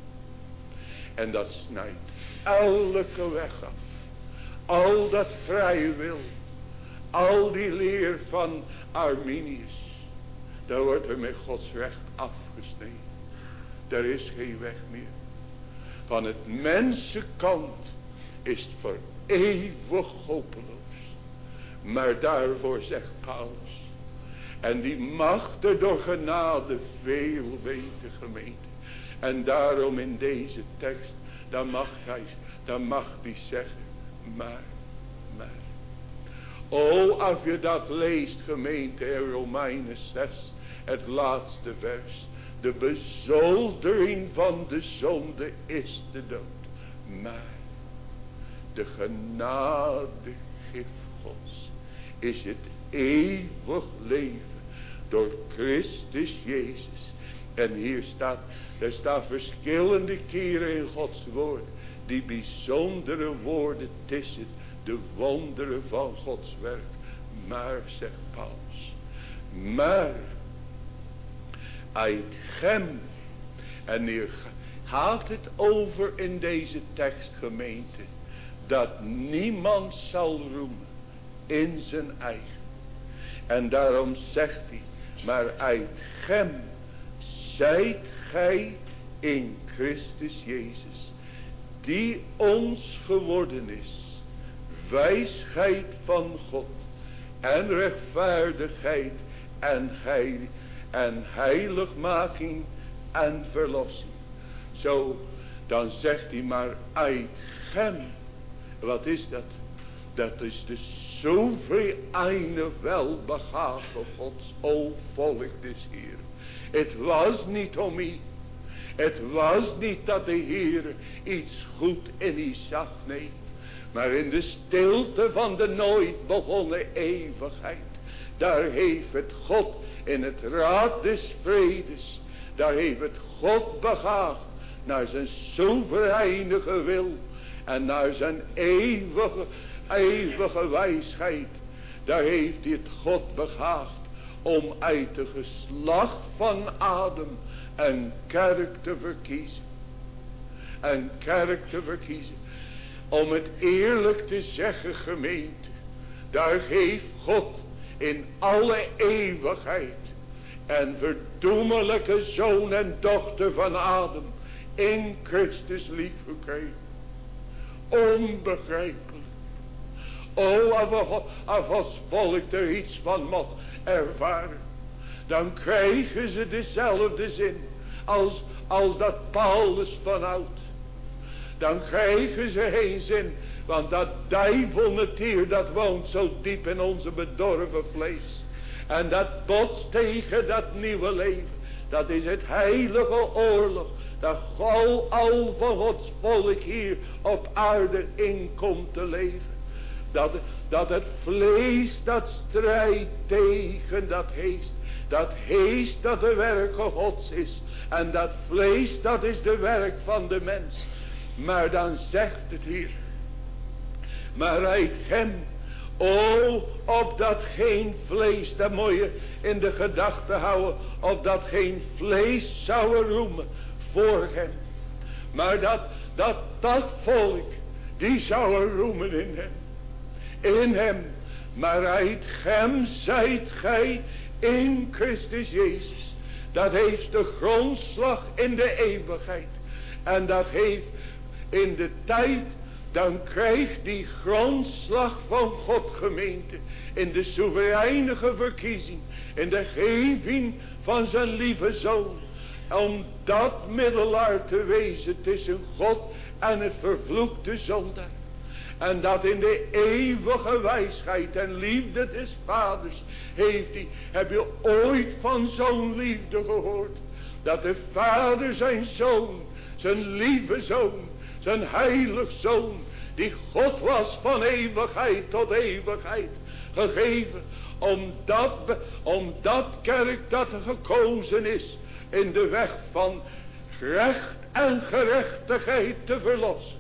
Speaker 1: En dat snijdt elke weg af. Al dat vrije wil, al die leer van Arminius, daar wordt er met Gods recht afgesneden. Er is geen weg meer. Van het mensenkant is het voor eeuwig hopeloos. Maar daarvoor zegt Paulus, en die mag er door genade veel weten gemeente. En daarom in deze tekst, dan mag hij zeggen, maar. Als je dat leest gemeente in Romeinen 6, het laatste vers. De bezoldering van de zonde is de dood. Maar de genade gif Gods is het eeuwig leven door Christus Jezus. En hier staat, er staan verschillende keren in Gods woord die bijzondere woorden tussen de wonderen van Gods werk. Maar, zegt Paulus, maar uit hem, en hier gaat het over in deze tekstgemeente, dat niemand zal roemen in zijn eigen. En daarom zegt hij, maar uit hem zijt gij in Christus Jezus, die ons geworden is, wijsheid van God en rechtvaardigheid en heiligmaking en verlossing. Zo, dan zegt hij maar uit hem. Wat is dat? Dat is de soevereine welbehagen Gods, o volk des Heeren. Het was niet om u. Het was niet dat de Heer iets goed in u zag, nee. Maar in de stilte van de nooit begonnen eeuwigheid, daar heeft het God in het raad des vredes, daar heeft het God begaafd naar zijn soevereinige wil en naar zijn eeuwige wijsheid. Daar heeft hij het God begaafd om uit de geslacht van Adam een kerk te verkiezen. Een kerk te verkiezen. Om het eerlijk te zeggen gemeente, daar heeft God in alle eeuwigheid een verdoemelijke zoon en dochter van Adam in Christus lief gekregen. Onbegrijpelijk. Als Gods volk er iets van mocht ervaren, dan krijgen ze dezelfde zin als dat Paulus vanhoudt. Dan krijgen ze geen zin, want dat duivelnatuur dat woont zo diep in onze bedorven vlees. En dat botst tegen dat nieuwe leven. Dat is het heilige oorlog. Dat al van Gods volk hier op aarde in komt te leven. Dat het vlees dat strijdt tegen dat heest. Dat heest dat de werke Gods is. En dat vlees dat is de werk van de mens. Maar dan zegt het hier. Maar uit hem. Opdat geen vlees. Dat moet je in de gedachte houden. Opdat geen vlees zou roemen voor hem. Maar dat volk. Die zou roemen in hem. In hem. Maar uit hem zijt gij in Christus Jezus. Dat heeft de grondslag in de eeuwigheid. En dat heeft in de tijd. Dan krijgt die grondslag van God gemeente. In de soevereinige verkiezing. In de geving van zijn lieve zoon. Om dat middelaar te wezen tussen God en het vervloekte zondaar. En dat in de eeuwige wijsheid en liefde des vaders heb je ooit van zo'n liefde gehoord. Dat de vader zijn zoon, zijn lieve zoon, zijn heilig zoon, die God was van eeuwigheid tot eeuwigheid, gegeven. Om dat kerk dat er gekozen is in de weg van recht en gerechtigheid te verlossen.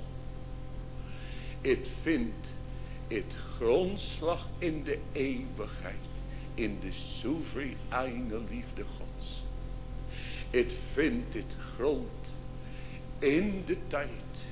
Speaker 1: Het vindt het grondslag in de eeuwigheid. In de soevereine liefde Gods. Het vindt het grond in de tijd.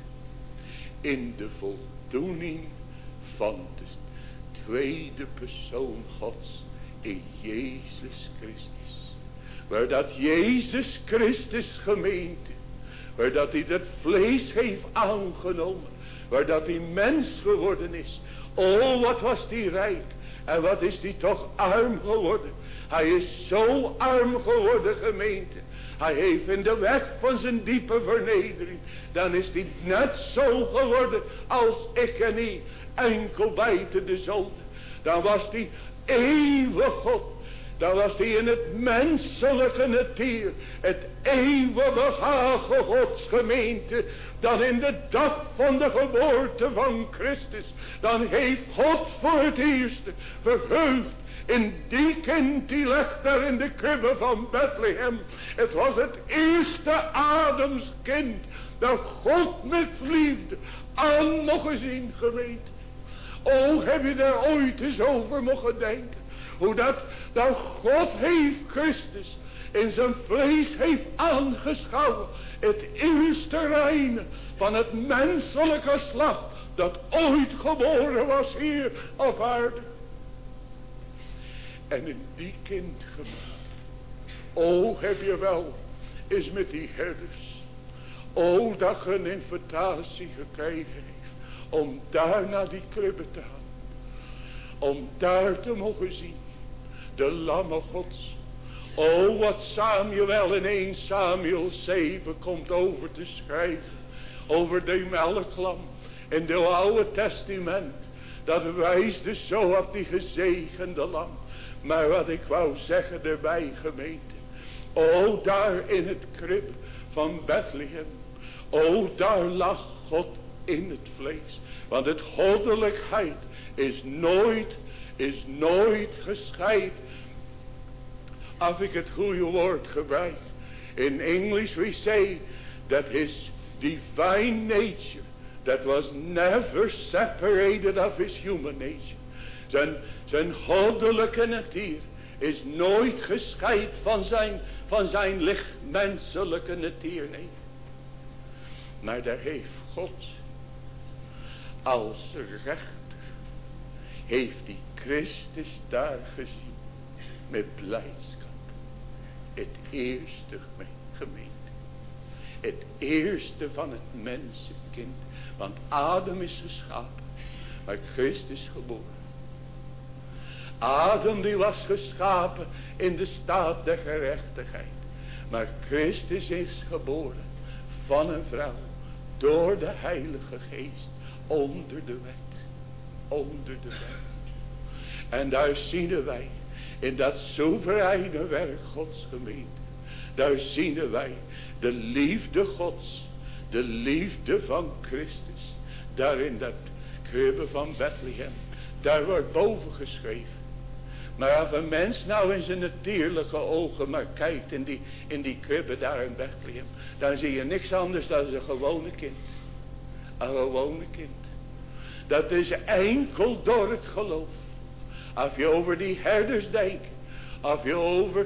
Speaker 1: In de voldoening van de tweede persoon Gods. In Jezus Christus. Waar dat Jezus Christus gemeente. Waar dat hij dat vlees heeft aangenomen. Waar dat hij mens geworden is. Oh, wat was die rijk. En wat is die toch arm geworden. Hij is zo arm geworden, gemeente. Hij heeft in de weg van zijn diepe vernedering. Dan is hij net zo geworden als ik en u. Enkel buiten de zonde. Dan was hij eeuwig God. Dan was hij in het menselijke natuur. Het eeuwige hagen Gods gemeente. Dan in de dag van de geboorte van Christus. Dan heeft God voor het eerste verheugd. In die kind die legt daar in de kribbe van Bethlehem. Het was het eerste Adamskind. Dat God met liefde aan mogen zien gemeente. O, heb je daar ooit eens over mogen denken. Hoe dat God heeft Christus in zijn vlees heeft aangeschouwen. Het eerste reine van het menselijke geslacht dat ooit geboren was hier op aarde. En in die kind gemaakt. O, heb je wel eens met die herders. O, dat je een invitatie gekregen heeft. Om daar naar die kribbe te gaan. Om daar te mogen zien. De lammen Gods. O, wat Samuel in 1 Samuel 7 komt over te schrijven. Over de melklam. In het Oude Testament. Dat wijst dus zo op die gezegende lam. Maar wat ik wou zeggen erbij gemeente. O, daar in het krib van Bethlehem. O, daar lag God in het vlees. Want het goddelijkheid is nooit gescheid. Als ik het goede woord gebruik. In English we say that his divine nature. That was never separated of his human nature. Zijn goddelijke natuur is nooit gescheid van zijn lichtmenselijke natuur. Nee. Maar daar heeft God als rechter heeft die Christus daar gezien met blijdschap. Het eerste gemeente. Het eerste van het mensenkind. Want Adam is geschapen. Maar Christus geboren. Adam die was geschapen in de staat der gerechtigheid. Maar Christus is geboren van een vrouw. Door de Heilige Geest. Onder de wet. Onder de wet. En daar zien wij. In dat soevereine werk Gods gemeente. Daar zien wij de liefde Gods. De liefde van Christus. Daar in dat kribbe van Bethlehem. Daar wordt boven geschreven. Maar als een mens nou in zijn natuurlijke ogen maar kijkt in die kribbe daar in Bethlehem. Dan zie je niks anders dan een gewone kind. Een gewone kind. Dat is enkel door het geloof. Als je over die herders denkt. Als je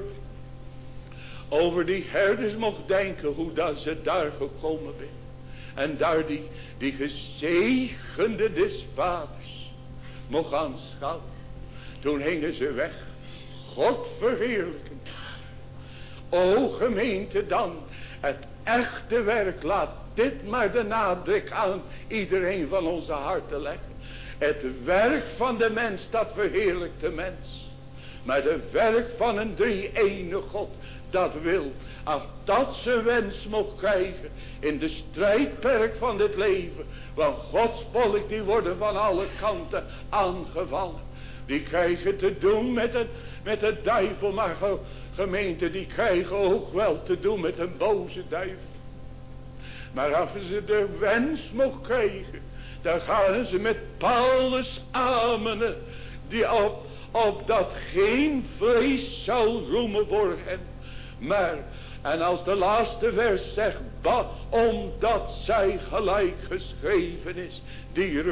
Speaker 1: over die herders mocht denken. Hoe dat ze daar gekomen zijn. En daar die gezegende des vaders mocht aanschouwen. Toen hingen ze weg. God verheerlijken. O gemeente, dan het echte werk. Laat dit maar de nadruk aan iedereen van onze harten leggen. Het werk van de mens, dat verheerlijkt de mens. Maar het werk van een drie-ene God, dat wil, als dat zijn wens mocht krijgen, in de strijdperk van dit leven, want Gods volk die worden van alle kanten aangevallen. Die krijgen te doen met de duivel, maar gemeente, die krijgen ook wel te doen met een boze duivel. Maar als ze de wens mocht krijgen, dan gaan ze met Paulus amenen, die op dat geen vlees zal roemen voor hen. Maar, en als de laatste vers zegt, omdat zij gelijk geschreven is, die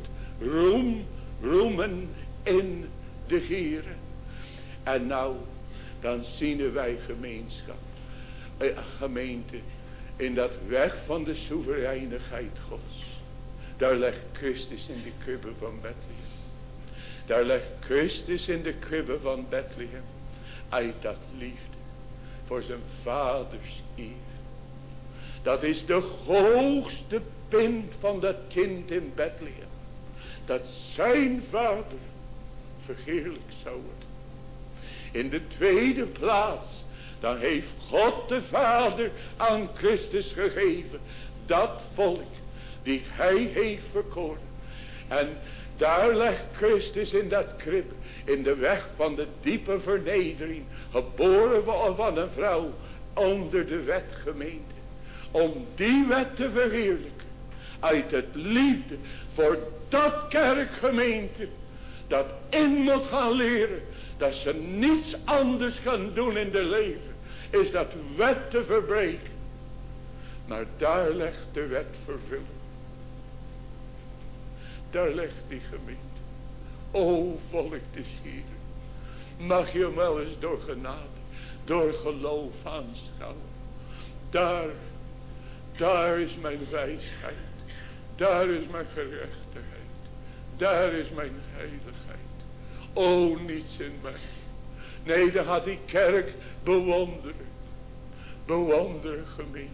Speaker 1: roemen in de Heere. En nou, dan zien wij gemeenschap, gemeente, in dat weg van de soevereinigheid Gods. Daar legt Christus in de kribbe van Bethlehem. Daar legt Christus in de kribbe van Bethlehem. Uit dat liefde voor zijn vaders eer. Dat is de hoogste punt van dat kind in Bethlehem. Dat zijn vader verheerlijk zou worden. In de tweede plaats, dan heeft God de Vader aan Christus gegeven. Dat volk die hij heeft verkoren. En daar legt Christus in dat krib. In de weg van de diepe vernedering. Geboren van een vrouw. Onder de wet gemeente. Om die wet te verheerlijken. Uit het liefde voor dat kerkgemeente. Dat in moet gaan leren. Dat ze niets anders gaan doen in de leven. Is dat wet te verbreken. Maar daar legt de wet vervulling. Daar legt die gemeente. O volk des Heeren. Mag je hem wel eens door genade. Door geloof aanschouwen. Daar is mijn wijsheid. Daar is mijn gerechtigheid. Daar is mijn heiligheid. O niets in mij. Nee, dan gaat die kerk bewonderen. Bewonderen gemeente.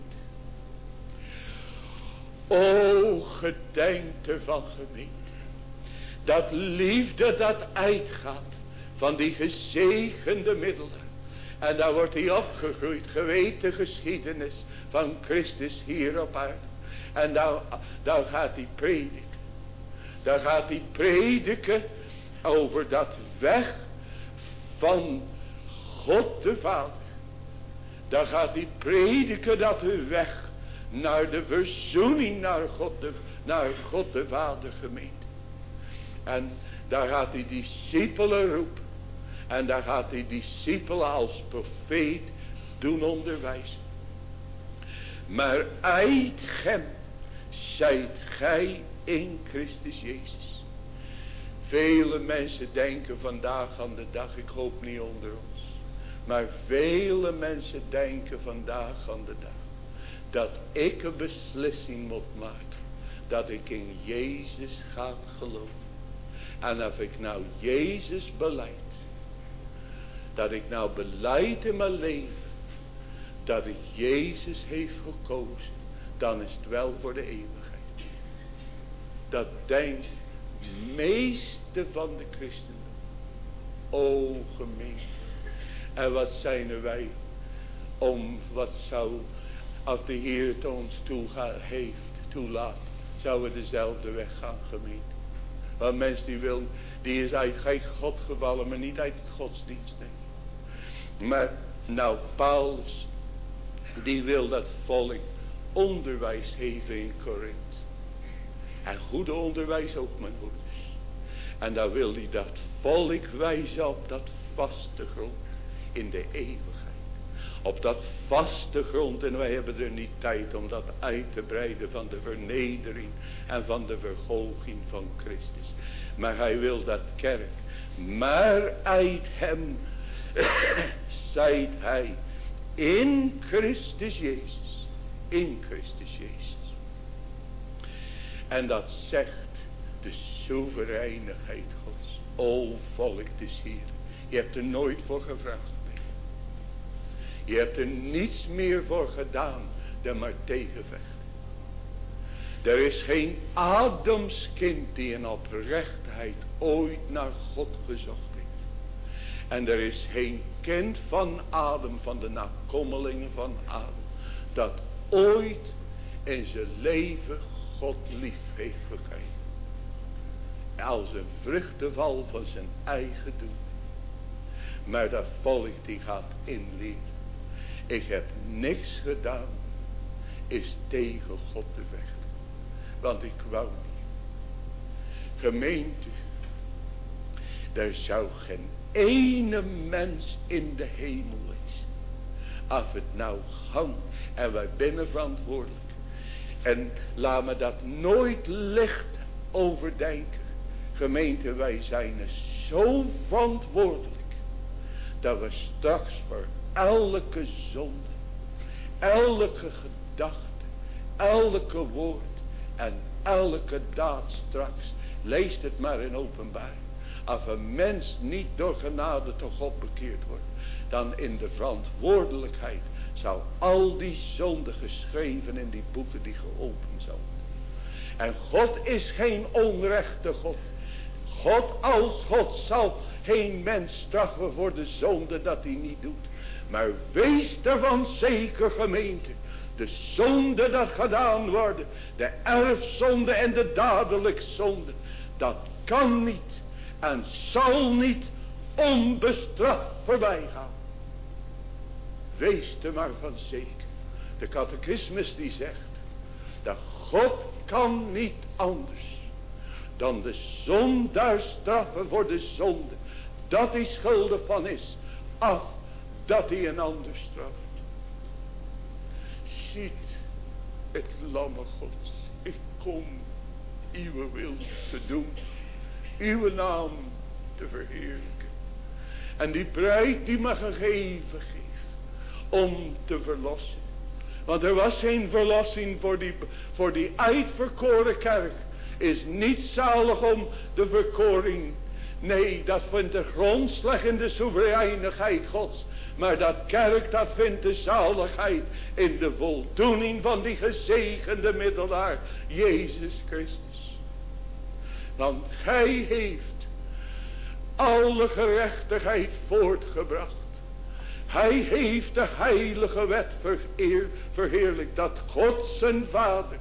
Speaker 1: O gedenkte van gemeente. Dat liefde dat uitgaat van die gezegende middelen. En daar wordt hij opgegroeid. Geweten geschiedenis van Christus hier op aarde. En daar gaat hij prediken. Daar gaat hij prediken over dat weg van God de Vader. Daar gaat hij prediken dat de weg naar de verzoening naar God de Vader gemeente. En daar gaat hij discipelen roepen. En daar gaat hij discipelen als profeet doen onderwijzen. Maar uit hem zijt gij in Christus Jezus. Vele mensen denken vandaag aan de dag, ik hoop niet onder ons. Maar vele mensen denken vandaag aan de dag. Dat ik een beslissing moet maken. Dat ik in Jezus ga geloven. En als ik nou Jezus belijd. Dat ik nou belijd in mijn leven. Dat ik Jezus heeft gekozen. Dan is het wel voor de eeuwigheid. Dat denkt meeste van de christenen. O gemeente. En wat zijn er wij. Wat zou. Als de Heer het ons toelaat. Zouden we dezelfde weg gaan gemeente. Want mens die is uit geen God gevallen. Maar niet uit het godsdienst. Nee. Maar nou Paulus. die wil dat volk onderwijs geven in Korinthe. En goede onderwijs ook, mijn broeders. En dan wil hij dat volk wijzen op dat vaste grond in de eeuwigheid. Op dat vaste grond, en wij hebben er niet tijd om dat uit te breiden van de vernedering en van de verhooging van Christus. Maar hij wil dat kerk, maar uit hem zijt hij in Christus Jezus. In Christus Jezus. En dat zegt de soevereinigheid Gods. O volk des Heeren. Je hebt er nooit voor gevraagd. Je hebt er niets meer voor gedaan dan maar tegenvechten. Er is geen Adamskind die in oprechtheid ooit naar God gezocht heeft. En er is geen kind van Adam, van de nakomelingen van Adam, dat ooit in zijn leven God lief heeft gekregen. Als een vruchtenval van zijn eigen doen. Maar dat volk die gaat inleren. Ik heb niks gedaan, is tegen God te vechten. Want ik wou niet. Gemeente, er zou geen ene mens in de hemel wezen. Als het nou gang en wij binnen verantwoordelijk. En laat me dat nooit licht overdenken. Gemeente, wij zijn er zo verantwoordelijk. Dat we straks voor elke zonde, elke gedachte, elke woord en elke daad straks. Leest het maar in Openbaring. Als een mens niet door genade tot God bekeerd wordt, dan in de verantwoordelijkheid zou al die zonde geschreven in die boeken die geopend zijn. En God is geen onrechte God. God als God zal geen mens straffen voor de zonde dat hij niet doet. Maar wees ervan zeker, gemeente. De zonde dat gedaan worden. De erfzonde en de dadelijk zonde. Dat kan niet en zal niet onbestraft voorbij gaan. Wees er maar van zeker. De catechismus die zegt. Dat God kan niet anders. Dan de zondaar straffen voor de zonde. Dat hij schuldig van is. Af dat hij een ander straft. Ziet het lamme Gods. Ik kom uw wil te doen. Uw naam te verheerlijken. En die prijs die me gegeven heeft. Om te verlossen. Want er was geen verlossing voor die uitverkoren kerk. Is niet zalig om de verkoring. Nee, dat vindt de grondslag in de soevereinigheid Gods. Maar dat kerk, dat vindt de zaligheid in de voldoening van die gezegende middelaar, Jezus Christus. Want hij heeft alle gerechtigheid voortgebracht. Hij heeft de heilige wet verheerlijkt, dat God zijn Vader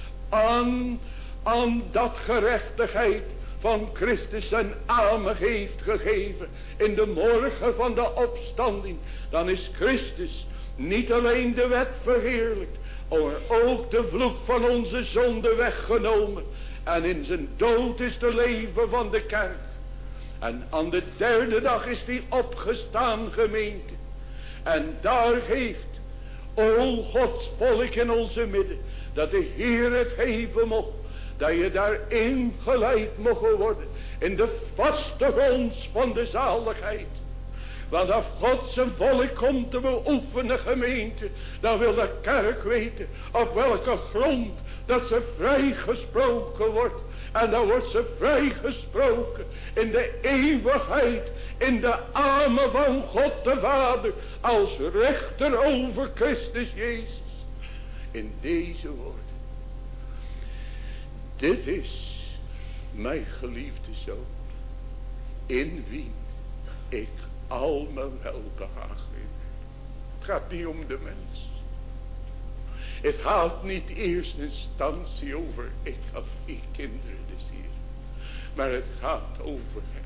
Speaker 1: aan dat gerechtigheid van Christus zijn amen heeft gegeven in de morgen van de opstanding. Dan is Christus niet alleen de wet verheerlijkt, maar ook de vloek van onze zonde weggenomen. En in zijn dood is de leven van de kerk. En aan de derde dag is die opgestaan, gemeente. En daar heeft, o Gods volk in onze midden, dat de Heer het geven mocht. Dat je daarin geleid mogen worden. In de vaste grond van de zaligheid. Want als God zijn volk komt te beoefenen, gemeente. Dan wil de kerk weten op welke grond dat ze vrijgesproken wordt. En dan wordt ze vrijgesproken in de eeuwigheid. In de armen van God de Vader. Als rechter over Christus Jezus. In deze woorden. Dit is mijn geliefde zoon, in wie ik al mijn welbehagen heb. Het gaat niet om de mens. Het gaat niet eerst in instantie over ik of ik kinderen des Heeren. Maar het gaat over hem.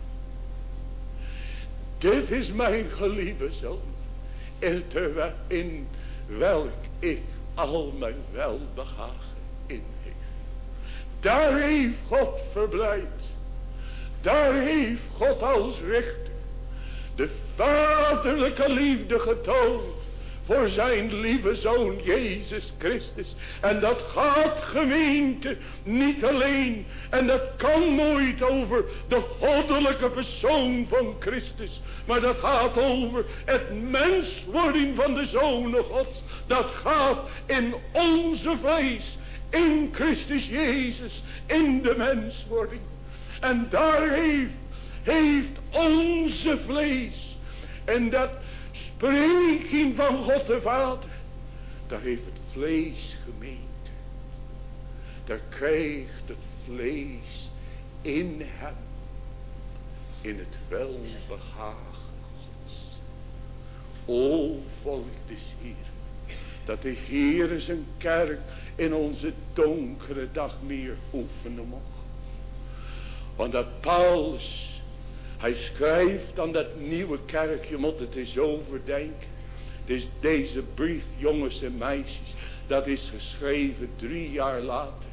Speaker 1: Dit is mijn geliefde zoon. En terwijl in welk ik al mijn welbehagen in heeft. Daar heeft God verblijd. Daar heeft God als rechter de vaderlijke liefde getoond voor zijn lieve zoon Jezus Christus. En dat gaat, gemeente, niet alleen, en dat kan nooit over de goddelijke persoon van Christus, maar dat gaat over het menswording van de Zoon Gods. Dat gaat in onze vlees, in Christus Jezus, in de menswording. En daar heeft onze vlees, en dat spreking van God de Vader, daar heeft het vlees gemeend. Daar krijgt het vlees in hem, in het welbehagen Gods. O volk des Heeren, dat de Heere zijn kerk in onze donkere dag meer oefenen mocht. Want dat Paulus, hij schrijft aan dat nieuwe kerk, je moet het eens overdenken. Het is deze brief, jongens en meisjes, dat is geschreven 3 jaar later.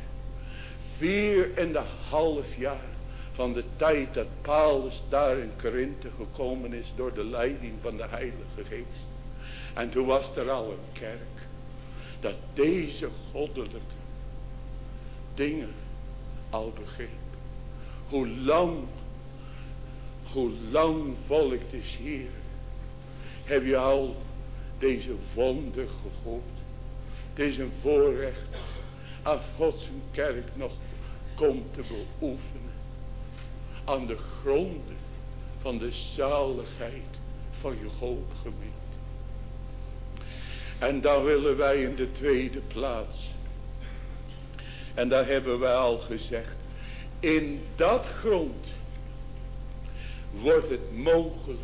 Speaker 1: 4,5 jaar van de tijd dat Paulus daar in Korinthe gekomen is door de leiding van de Heilige Geest. En toen was er al een kerk dat deze goddelijke dingen al begreep. Hoe lang volk des Heeren heb je al deze wonder gehoord. Het is een voorrecht als God zijn kerk nog komt te beoefenen aan de gronden van de zaligheid van je gemeente. En dan willen wij in de tweede plaats, en daar hebben wij al gezegd, in dat grond wordt het mogelijk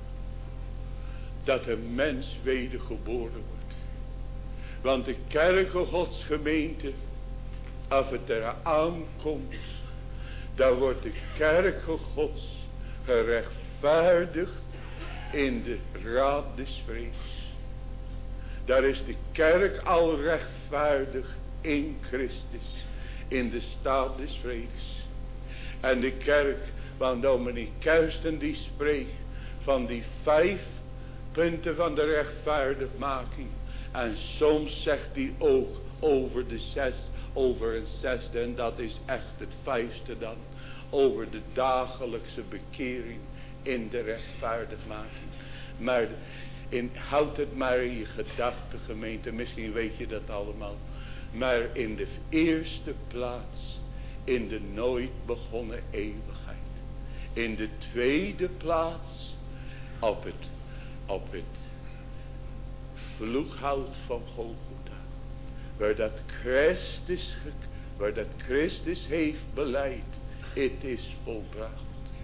Speaker 1: dat een mens wedergeboren wordt. Want de kerken Gods gemeente, als het eraan komt, dan wordt de kerken Gods gerechtvaardigd in de raad des vredes. Daar is de kerk al rechtvaardig in Christus, in de staat des vredes. En de kerk, want dominee Kersten die spreekt van die 5 punten van de rechtvaardigmaking. En soms zegt hij ook over een 6e, en dat is echt het 5e dan. Over de dagelijkse bekering in de rechtvaardigmaking. Maar houd het maar in je gedachten, gemeente, misschien weet je dat allemaal. Maar in de eerste plaats, in de nooit begonnen eeuwigheid. In de tweede plaats, op het vloekhout van Golgotha. Waar dat Christus heeft beleid, het is volbracht.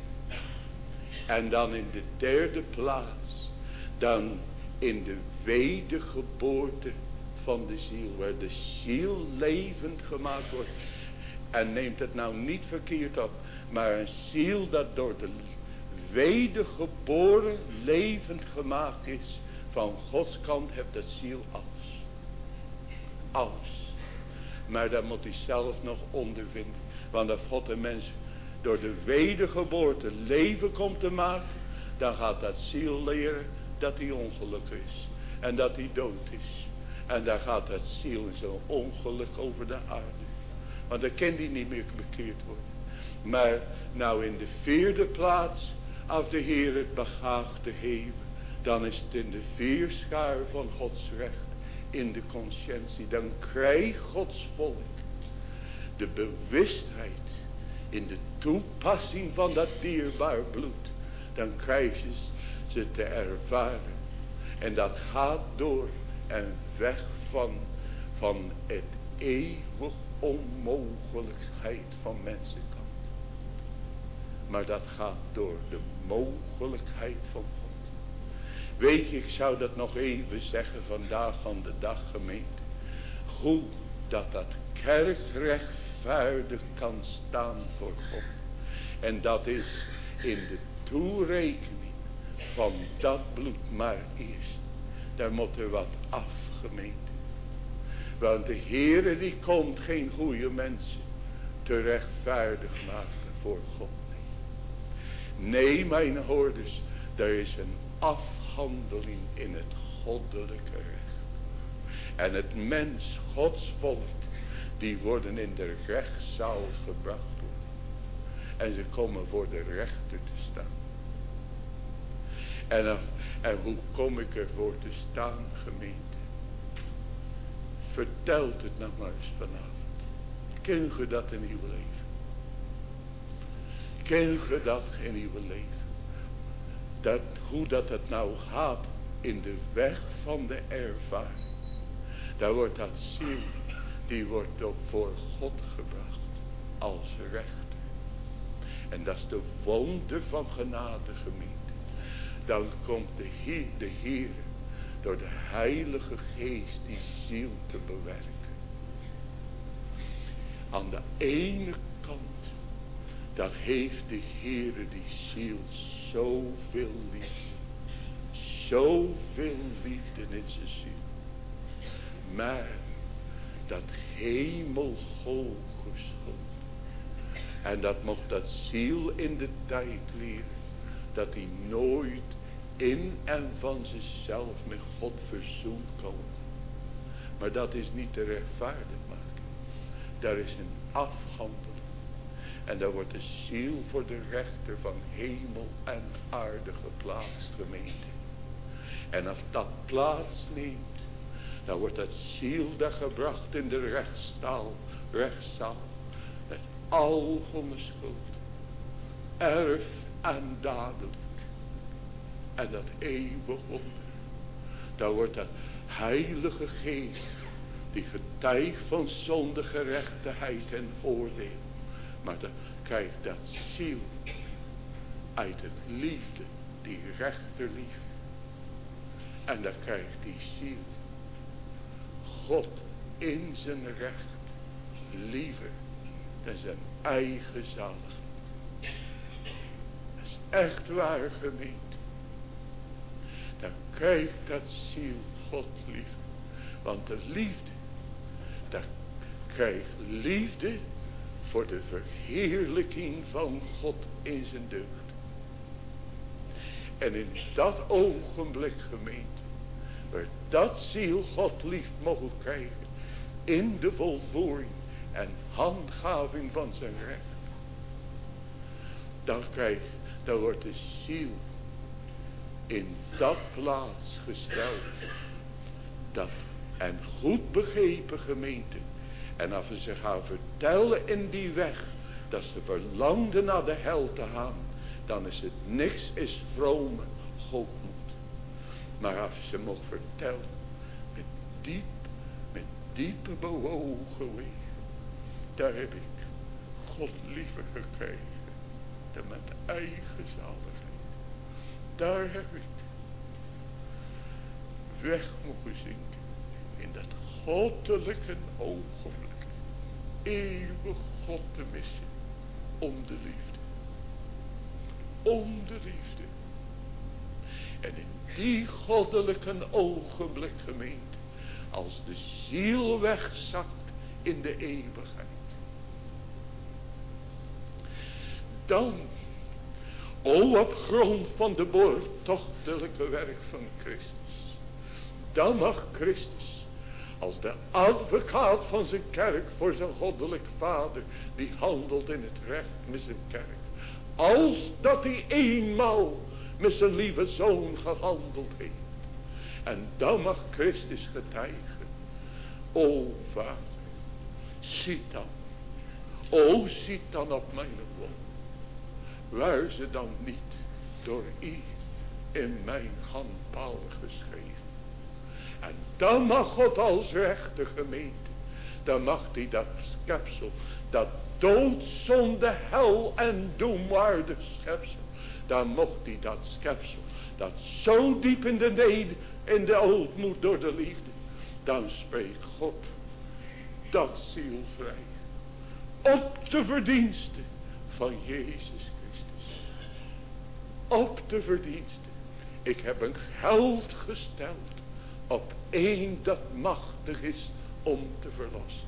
Speaker 1: En dan in de derde plaats, dan in de wedergeboorte van de ziel. Waar de ziel levend gemaakt wordt. En neemt het nou niet verkeerd op. Maar een ziel dat door de wedergeboren levend gemaakt is. Van Gods kant hebt dat ziel alles. Alles. Maar dat moet hij zelf nog ondervinden. Want als God een mens door de wedergeboorte leven komt te maken. Dan gaat dat ziel leren dat hij ongelukkig is. En dat hij dood is. En dan gaat dat ziel in zo'n ongeluk over de aarde. Want dan kan die niet meer bekeerd worden. Maar nou in de vierde plaats, als de Heer het begaagt te geven, dan is het in de vierschaar van Gods recht, in de conscientie. Dan krijgt Gods volk de bewustheid in de toepassing van dat dierbaar bloed. Dan krijg je ze te ervaren. En dat gaat door en weg van het eeuwig onmogelijkheid van mensenkant. Maar dat gaat door de mogelijkheid van God. Weet je, ik zou dat nog even zeggen vandaag aan de dag, gemeente. Hoe dat kerk rechtvaardig kan staan voor God. En dat is in de toerekening van dat bloed maar eerst. Daar moet er wat afgemeten. Want de Heere die komt geen goede mensen te rechtvaardig maken voor God. Nee, mijn hoorders, er is een afhandeling in het goddelijke recht. En het mens, Gods volk, die worden in de rechtszaal gebracht worden. En ze komen voor de rechter te staan. En hoe kom ik ervoor te staan, gemeente? Vertelt het nou maar eens vanavond. Ken je dat in uw leven? Ken je dat in uw leven? Hoe dat het nou gaat in de weg van de ervaring. Daar wordt dat ziel, die wordt ook voor God gebracht als rechter. En dat is de wonder van genade, gemeente. Dan komt de Heer door de Heilige Geest die ziel te bewerken. Aan de ene kant, dat heeft de Heer die ziel zoveel liefde. Zoveel liefde in zijn ziel. Maar dat hemelhoge schuld. En dat mocht dat ziel in de tijd leren. Dat hij nooit in en van zichzelf met God verzoend kan. Maar dat is niet te rechtvaardig maken. Daar is een afhandeling. En daar wordt de ziel voor de rechter van hemel en aarde geplaatst, gemeente. En als dat plaats neemt, dan wordt dat ziel daar gebracht in de rechtszaal. Met al van de schuld. Erf en dadelijk. En dat eeuwig wonder. Dan wordt dat Heilige Geest. Die getuigt van zonde, gerechtigheid en oordeel. Maar dan krijgt dat ziel. Uit het liefde. Die rechterliefde. En dan krijgt die ziel. God in zijn recht. Liever dan zijn eigen zaligheid. Dat is echt waar, gemeente. Dan krijgt dat ziel God lief. Want de liefde. Dat krijgt liefde. Voor de verheerlijking van God in zijn deugd. En in dat ogenblik, gemeente. Waar dat ziel God lief mogen krijgen. In de volvoering en handhaving van zijn recht. Dan wordt de ziel in dat plaats gesteld. Dat en goed begrepen, gemeente. En als ze gaan vertellen in die weg. Dat ze verlangden naar de hel te gaan. Dan is het niks, is vrome hoogmoed. Maar als ze mogen vertellen. Met diepe bewogen wegen. Daar heb ik God liever gekregen. Dan met eigen zaligheid. Daar heb ik weg mogen zinken. In dat goddelijke ogenblik. Eeuwig God te missen. Om de liefde. Om de liefde. En in die goddelijke ogenblik, gemeente. Als de ziel wegzakt in de eeuwigheid. Dan, op grond van de moordtochtelijke werk van Christus. Dan mag Christus, als de advocaat van zijn kerk voor zijn goddelijk vader, die handelt in het recht met zijn kerk. Als dat hij eenmaal met zijn lieve zoon gehandeld heeft. En dan mag Christus getuigen. O Vader, ziet dan. O, ziet dan op mijn wond. Waar ze dan niet door u in mijn handpalen geschreven. En dan mag God als rechter, gemeente. Dan mag hij dat schepsel. Dat doodzonde, hel en doemwaardig schepsel. Dan mocht hij dat schepsel. Dat zo diep in de ootmoed door de liefde. Dan spreekt God. Dat ziel vrij. Op de verdiensten van Jezus Christus. Op de verdiensten. Ik heb een geld gesteld. op één dat machtig is om te verlossen.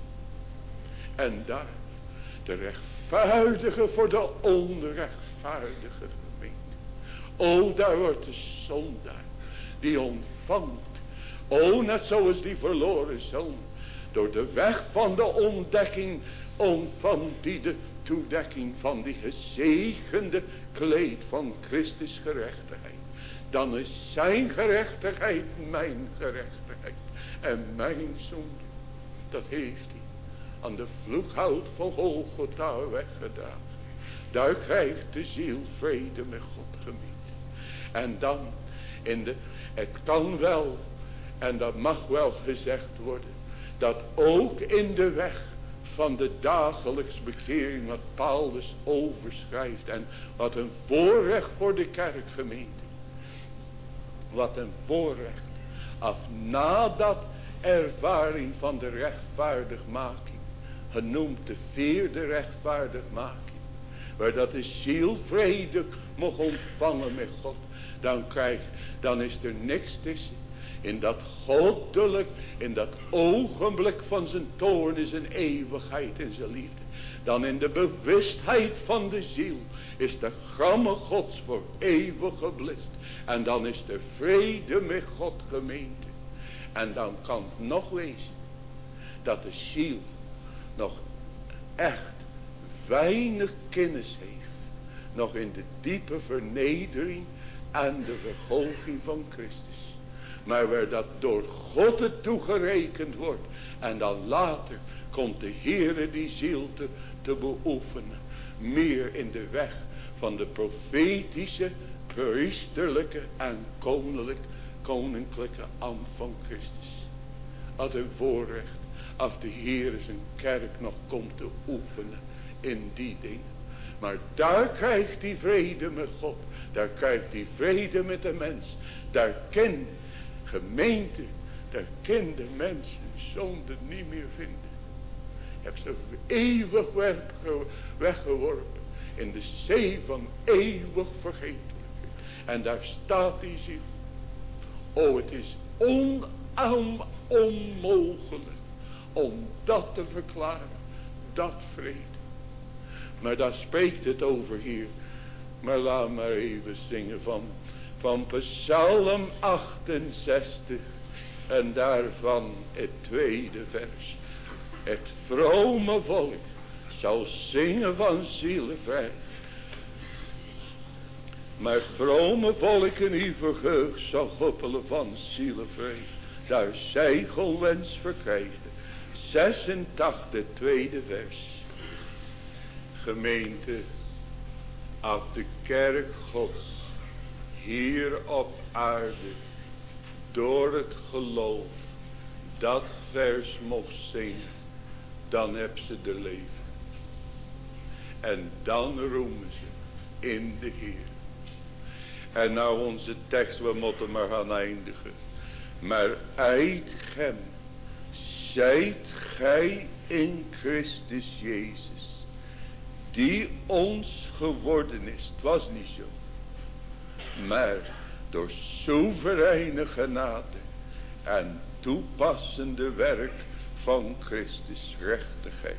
Speaker 1: En daar de rechtvaardige voor de onrechtvaardige gemeente. O, daar wordt de zondaar die ontvangt. O, net zoals die verloren zoon. Door de weg van de ontdekking ontvangt die de toedekking van die gezegende kleed van Christus gerechtigheid. Dan is zijn gerechtigheid mijn gerechtigheid. En mijn zonde, dat heeft hij aan de vloekhout van Golgotha weggedragen. Daar krijgt de ziel vrede met God gemiet. En dan het kan wel, en dat mag wel gezegd worden, dat ook in de weg van de dagelijks bekering wat Paulus overschrijft. En wat een voorrecht voor de kerkgemeente. Wat een voorrecht. Af nadat ervaring van de rechtvaardigmaking. Genoemd de vierde rechtvaardigmaking. Waar dat de ziel vrede mocht ontvangen met God. Dan is er niks tussen. In dat goddelijk, in dat ogenblik van zijn toorn is een eeuwigheid in zijn liefde. Dan in de bewustheid van de ziel is de gramme Gods voor eeuwig geblist. En dan is de vrede met God gemeente. En dan kan het nog wezen dat de ziel nog echt weinig kennis heeft. Nog in de diepe vernedering en de verhoging van Christus. Maar waar dat door God het toegerekend wordt. En dan later komt de Heere die ziel te beoefenen. Meer in de weg van de profetische, priesterlijke en koninklijke ambt van Christus. Wat een voorrecht als de Heere zijn kerk nog komt te oefenen in die dingen. Maar daar krijgt hij vrede met God. Daar krijgt hij vrede met de mens. Daar kent gemeente, daar kan de mensen zonde niet meer vinden. Je hebt ze eeuwig weggeworpen in de zee van eeuwig vergetelijkheid. En daar staat die ziel. O, het is onmogelijk om dat te verklaren. Dat vrede. Maar daar spreekt het over hier. Maar laat maar even zingen van Psalm 68 en daarvan het tweede vers. Het vrome volk zal zingen van zielevrij. Maar het vrome volk in uw verheugd zal hoppelen van zielevrij. Daar zegelwens verkrijgde. 86 tweede vers. Gemeente, af de kerk Gods hier op aarde door het geloof dat vers mocht zingen, dan heb ze de leven. En dan roemen ze in de Heer. En nou onze tekst, we moeten maar gaan eindigen. Maar uit hem zijt gij in Christus Jezus, die ons geworden is. Het was niet zo. Maar door soevereine genade en toepassende werk van Christus rechtigheid.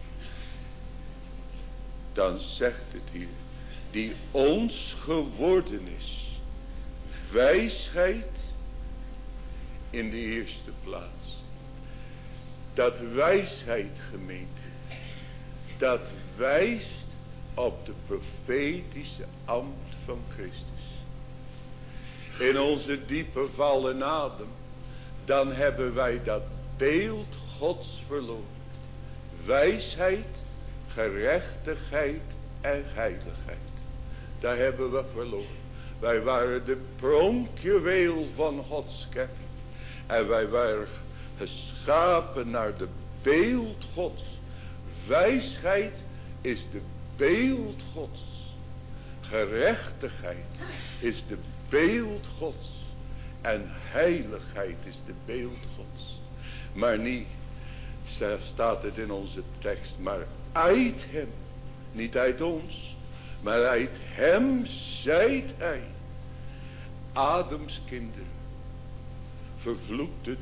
Speaker 1: Dan zegt het hier, die ons geworden is. Wijsheid in de eerste plaats. Dat wijsheid, gemeente, dat wijst op de profetische ambt van Christus. In onze diepe val en adem, dan hebben wij dat beeld Gods verloren. Wijsheid, gerechtigheid en heiligheid. Daar hebben we verloren. Wij waren de pronkjuweel van Gods schepping. En wij waren geschapen naar de beeld Gods. Wijsheid is de beeld Gods. Gerechtigheid is de beeld Gods. En heiligheid is de beeld Gods. Maar niet, staat het in onze tekst, maar uit hem. Niet uit ons, maar uit hem zijt hij. Adems kinderen. vervloekte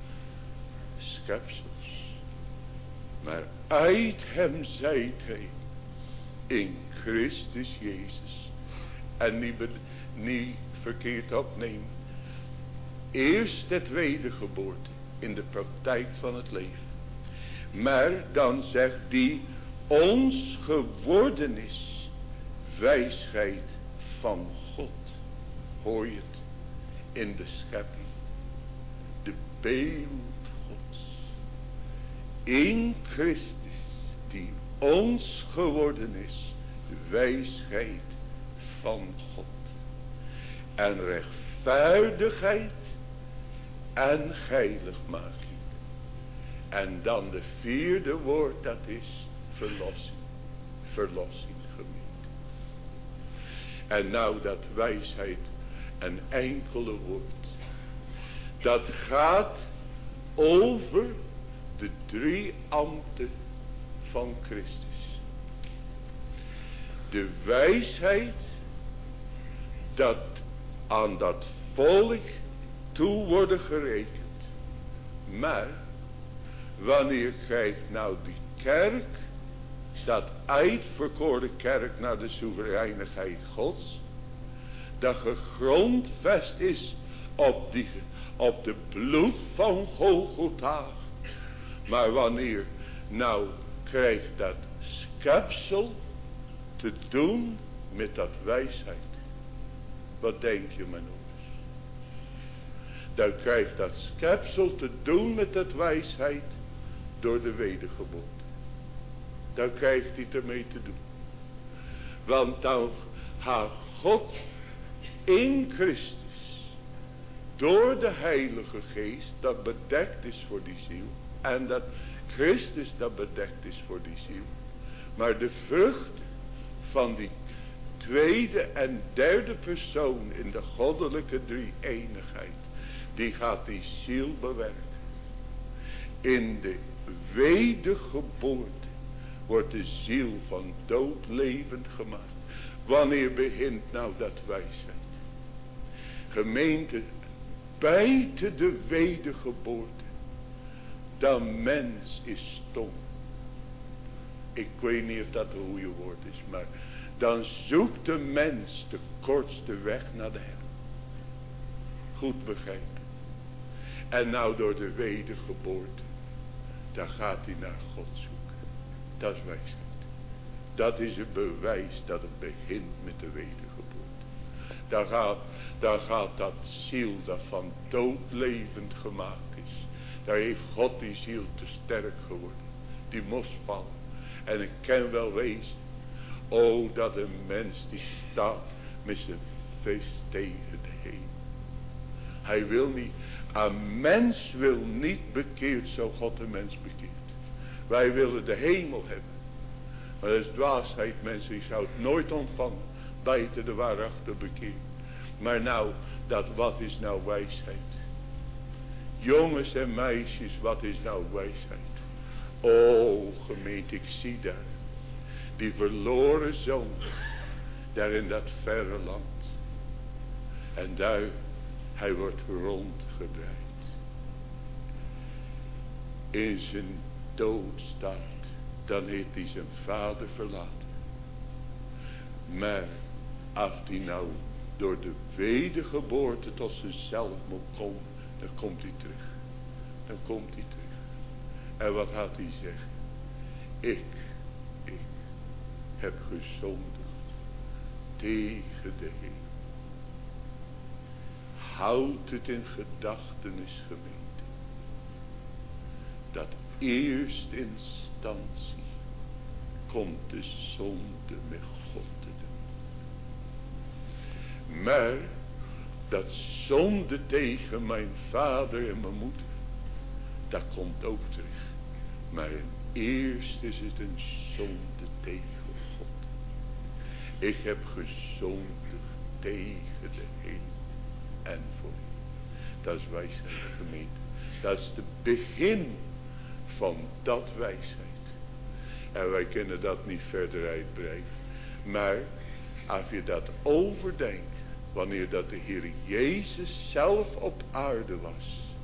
Speaker 1: schepsels. Maar uit hem zijt hij in Christus Jezus. En niet verkeerd opnemen. Eerst het wedergeboorte in de praktijk van het leven. Maar dan zegt die ons geworden is wijsheid van God. Hoor je het? In de schepping. De beeld Gods. In Christus die ons geworden is wijsheid van God. En rechtvaardigheid en heiligmaking. En dan de vierde woord, dat is verlossing. Verlossing, gemeente. En nou dat wijsheid een enkele woord. Dat gaat over de 3 ambten van Christus. De wijsheid dat aan dat volk toe worden gerekend. Maar wanneer krijgt nou die kerk, dat uitverkoren kerk naar de soevereiniteit Gods, dat gegrondvest is op de bloed van Golgotha. Maar wanneer nou krijgt dat schepsel te doen met dat wijsheid. Wat denk je, mijn ouders? Dan krijgt dat schepsel te doen met dat wijsheid door de wedergeboorte. Dan krijgt hij het ermee te doen. Want dan gaat God in Christus door de Heilige Geest, dat bedekt is voor die ziel, en dat Christus dat bedekt is voor die ziel, maar de vrucht van die tweede en derde persoon in de goddelijke drie-eenigheid, die gaat die ziel bewerken. In de wedergeboorte wordt de ziel van dood levend gemaakt. Wanneer begint nou dat wijsheid? Gemeente, buiten de wedergeboorte, dan mens is stom. Ik weet niet of dat een goede woord is, maar dan zoekt de mens de kortste weg naar de hel. Goed begrijpen. En nou door de wedergeboorte, dan gaat hij naar God zoeken. Dat is wijsheid. Dat is een bewijs dat het begint met de wedergeboorte. Daar gaat dat ziel dat van dood levend gemaakt is. Daar heeft God die ziel te sterk geworden. Die moest vallen. En ik kan wel wezen. Oh, dat een mens die staat met zijn vest tegen de hemel. Hij wil niet. Een mens wil niet bekeerd zo God een mens bekeert. Wij willen de hemel hebben. Maar dat is dwaasheid, mensen. Je zou het nooit ontvangen. Buiten de waarachtige bekeerd. Maar nou, wat is nou wijsheid? Jongens en meisjes, wat is nou wijsheid? Oh, gemeente, ik zie daar. Die verloren zoon. Daar in dat verre land. En daar, hij wordt rondgedraaid. In zijn doodstaat. Dan heeft hij zijn vader verlaten. Maar als hij nou door de wedergeboorte tot zichzelf moet komen, dan komt hij terug. Dan komt hij terug. En wat gaat hij zeggen? Ik heb gezondigd tegen de Heer. Houd het in gedachtenis, gemeente. Dat eerst instantie komt de zonde met God te doen. Maar dat zonde tegen mijn vader en mijn moeder, dat komt ook terug. Maar eerst is het een zonde tegen God. Ik heb gezondigd tegen de hemel en voor u. Dat is wijsheid, gemeente. Dat is het begin van dat wijsheid. En wij kunnen dat niet verder uitbreiden. Maar als je dat overdenkt, wanneer dat de Heer Jezus zelf op aarde was,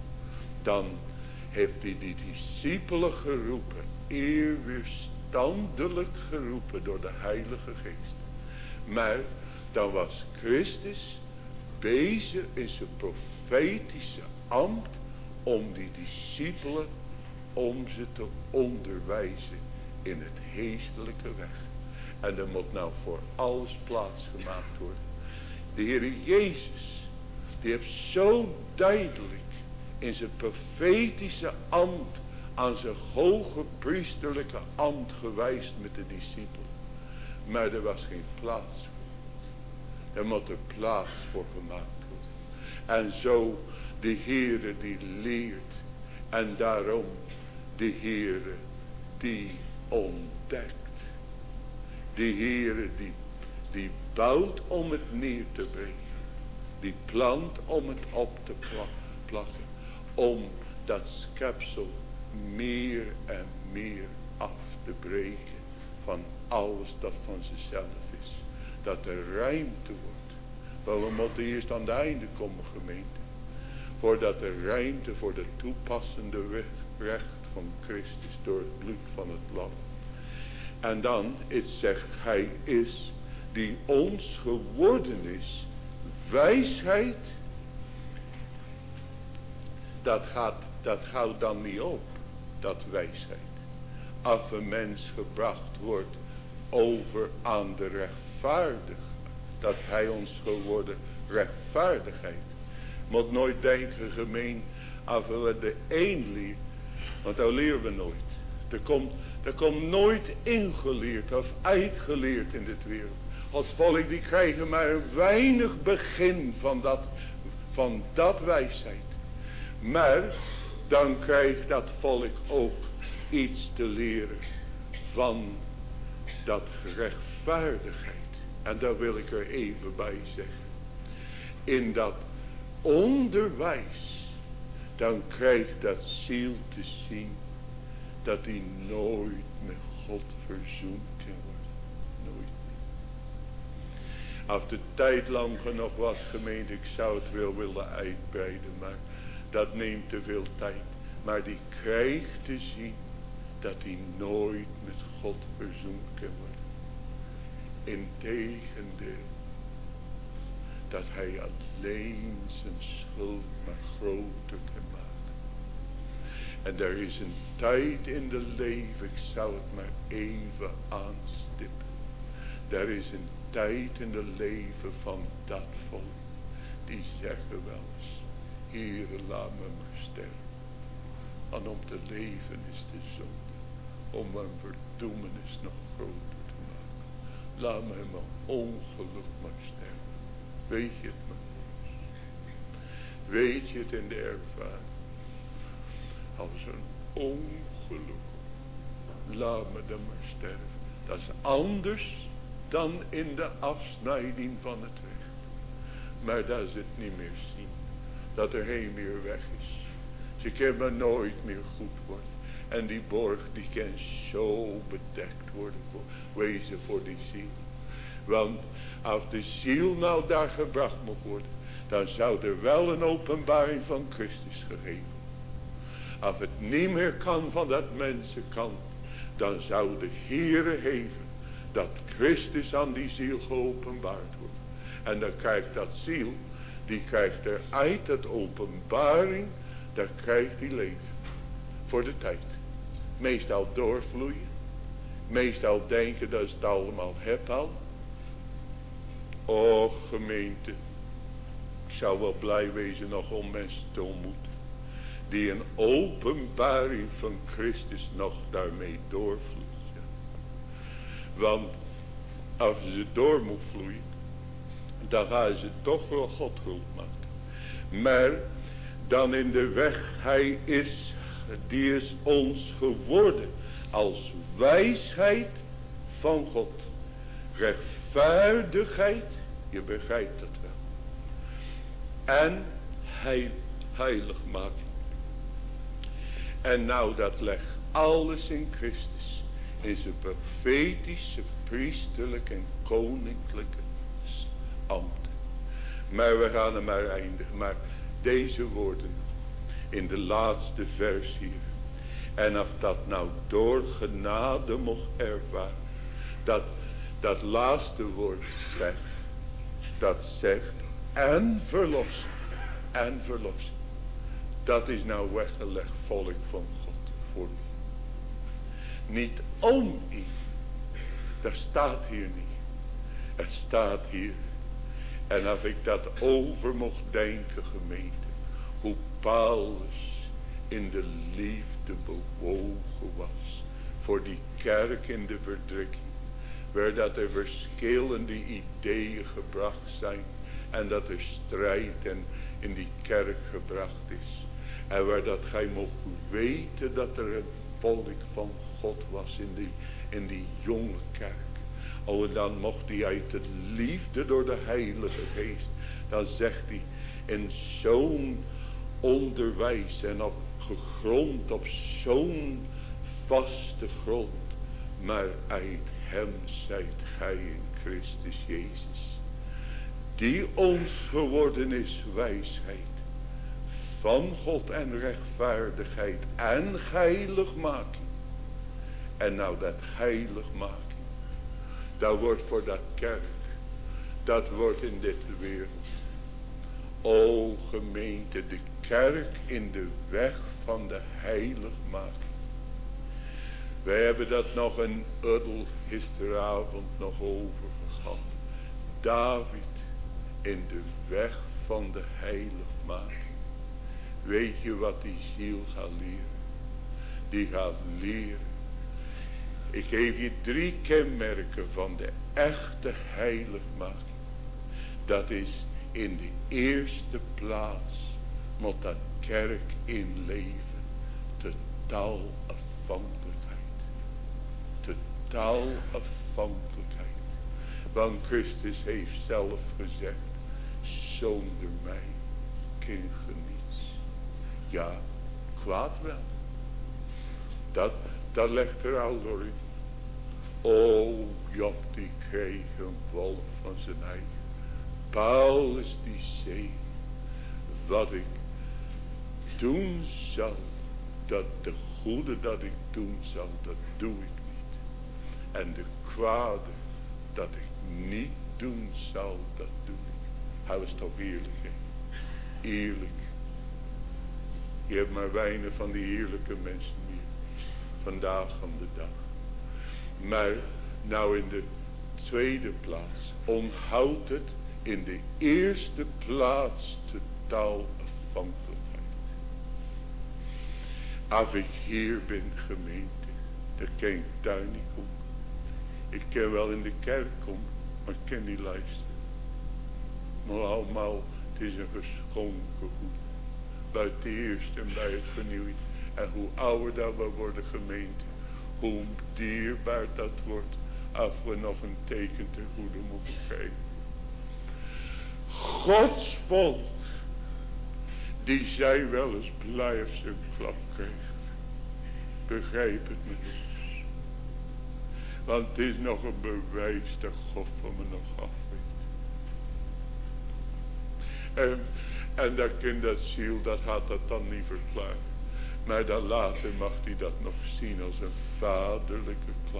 Speaker 1: dan heeft hij die discipelen geroepen, eerweerstandelijk geroepen door de Heilige Geest. Maar dan was Christus bezig in zijn profetische ambt om die discipelen, om ze te onderwijzen in het geestelijke weg. En er moet nou voor alles plaats gemaakt worden. De Heer Jezus, die heeft zo duidelijk in zijn profetische ambt aan zijn hoge priesterlijke ambt gewijst met de discipelen. Maar er was geen plaats voor. Er moet er plaats voor gemaakt worden. En zo de Heere die leert. En daarom de Heere die ontdekt. De Heere die bouwt om het neer te brengen. Die plant om het op te plakken. Om dat schepsel meer en meer af te breken. Van alles dat van zichzelf is. Dat er ruimte wordt. Maar we moeten eerst aan het einde komen, gemeente. Voordat er ruimte voor de toepassende recht van Christus door het bloed van het lam. En dan, het zegt, hij is die ons geworden is. Wijsheid. Dat houdt dan niet op. Dat wijsheid. Als een mens gebracht wordt over aan de rechtvaardig. Dat hij ons geworden rechtvaardigheid. Moet nooit denken, gemeen, als we de een leren. Want dat leren we nooit. Er komt nooit ingeleerd of uitgeleerd in dit wereld. Als volk die krijgen maar een weinig begin van dat wijsheid. Maar dan krijgt dat volk ook iets te leren van dat rechtvaardigheid. En daar wil ik er even bij zeggen. In dat onderwijs, dan krijgt dat ziel te zien dat hij nooit met God verzoend kan worden. Nooit meer. Als de tijd lang genoeg was, gemeente, ik zou het wel willen uitbreiden, maar dat neemt te veel tijd. Maar die krijgt te zien dat hij nooit met God verzoend kan worden. Integendeel, dat hij alleen zijn schuld maar groter kan maken. En er is een tijd in de leven, ik zou het maar even aanstippen. Er is een tijd in de leven van dat volk, die zeggen wel eens, Heere, laat me maar sterven. En om te leven is de zonde, om mijn verdoemenis nog groter te maken. Laat me mijn ongeluk maar sterven. Weet je het maar? Weet je het in de ervaring? Als een ongeluk. Laat me dan maar sterven. Dat is anders dan in de afsnijding van het recht. Maar dat is het niet meer zien. Dat er geen meer weg is. Ze kan maar nooit meer goed worden. En die borg die kan zo bedekt worden. Wezen voor die ziel. Want als de ziel nou daar gebracht moet worden. Dan zou er wel een openbaring van Christus gegeven worden. Als het niet meer kan van dat mensenkant. Dan zou de Heere geven. Dat Christus aan die ziel geopenbaard wordt. En dan krijgt dat ziel. Die krijgt eruit dat openbaring. Daar krijgt die leven. Voor de tijd. Meestal doorvloeien. Meestal denken dat ze het allemaal hebt al. Och gemeente. Ik zou wel blij wezen nog om mensen te ontmoeten. Die een openbaring van Christus nog daarmee doorvloeit. Ja. Want als ze door moet vloeien. Dan gaan ze toch wel God goed maken. Maar dan in de weg. Hij is. Die is ons geworden. Als wijsheid van God. Rechtvaardigheid. Je begrijpt het wel. En heiligmaking. En nou dat legt alles in Christus. In zijn profetische, priesterlijke en koninklijke ambten. Maar we gaan er maar eindigen. Maar deze woorden. in de laatste vers hier. En of dat nou door genade mocht ervaren. Dat laatste woord zegt. Dat zegt en verlossen. En verlossen. Dat is nou weggelegd volk van God voor u. Niet om u. Dat staat hier niet. Het staat hier. En als ik dat over mocht denken gemeente. Hoe Paulus in de liefde bewogen was. Voor die kerk in de verdrukking. Waar dat er verschillende ideeën gebracht zijn. En dat er strijd in die kerk gebracht is. En waar dat gij mocht weten dat er een volk van God was in die jonge kerk. Oh, en dan mocht hij uit het liefde door de Heilige Geest. Dan zegt hij in zo'n onderwijs en gegrond op zo'n vaste grond. Maar uit hem zijt gij in Christus Jezus. Die ons geworden is wijsheid. Van God en rechtvaardigheid en heiligmaking. En nou dat heiligmaking. Dat wordt voor dat kerk. Dat wordt in deze wereld. O gemeente, de kerk in de weg van de heiligmaking. Wij hebben dat nog een uddel gisteravond nog over gehad. David in de weg van de heiligmaking. Weet je wat die ziel gaat leren? Die gaat leren. Ik geef je 3 kenmerken van de echte heiligmaking. Dat is in de eerste plaats moet dat kerk inleven. Totaal afhankelijkheid. Totaal afhankelijkheid. Want Christus heeft zelf gezegd. Zonder mij kun je niets. Ja, kwaad wel. Dat legt er al door in. O, Job die kreeg een wolk van zijn eigen. Paulus die zei. Wat ik doen zal. Dat de goede dat ik doen zal. Dat doe ik niet. En de kwade dat ik niet doen zal. Dat doe ik. Hij was toch eerlijk, hè? Eerlijk. Je hebt maar weinig van die eerlijke mensen meer. Vandaag aan de dag. Maar nou in de tweede plaats. Onthoud het in de eerste plaats totaal afhankelijkheid. Als ik hier ben gemeente. Dan kan ik daar niet komen. Ik kan wel in de kerk komen. Maar ik kan niet luisteren. Maar allemaal, het is een geschonken goed. Bij het eerst en bij het vernieuwing. En hoe ouder dat we worden gemeente. Hoe dierbaar dat wordt. Als we nog een teken ten goede moeten geven. Gods volk. Die zij wel eens blij als ze een klap krijgt. Begrijp het me dus. Want het is nog een bewijs dat God van me nog af weet. En dat kind, dat ziel, dat had dat dan niet verklaard. Maar dan later mag hij dat nog zien als een vaderlijke klap.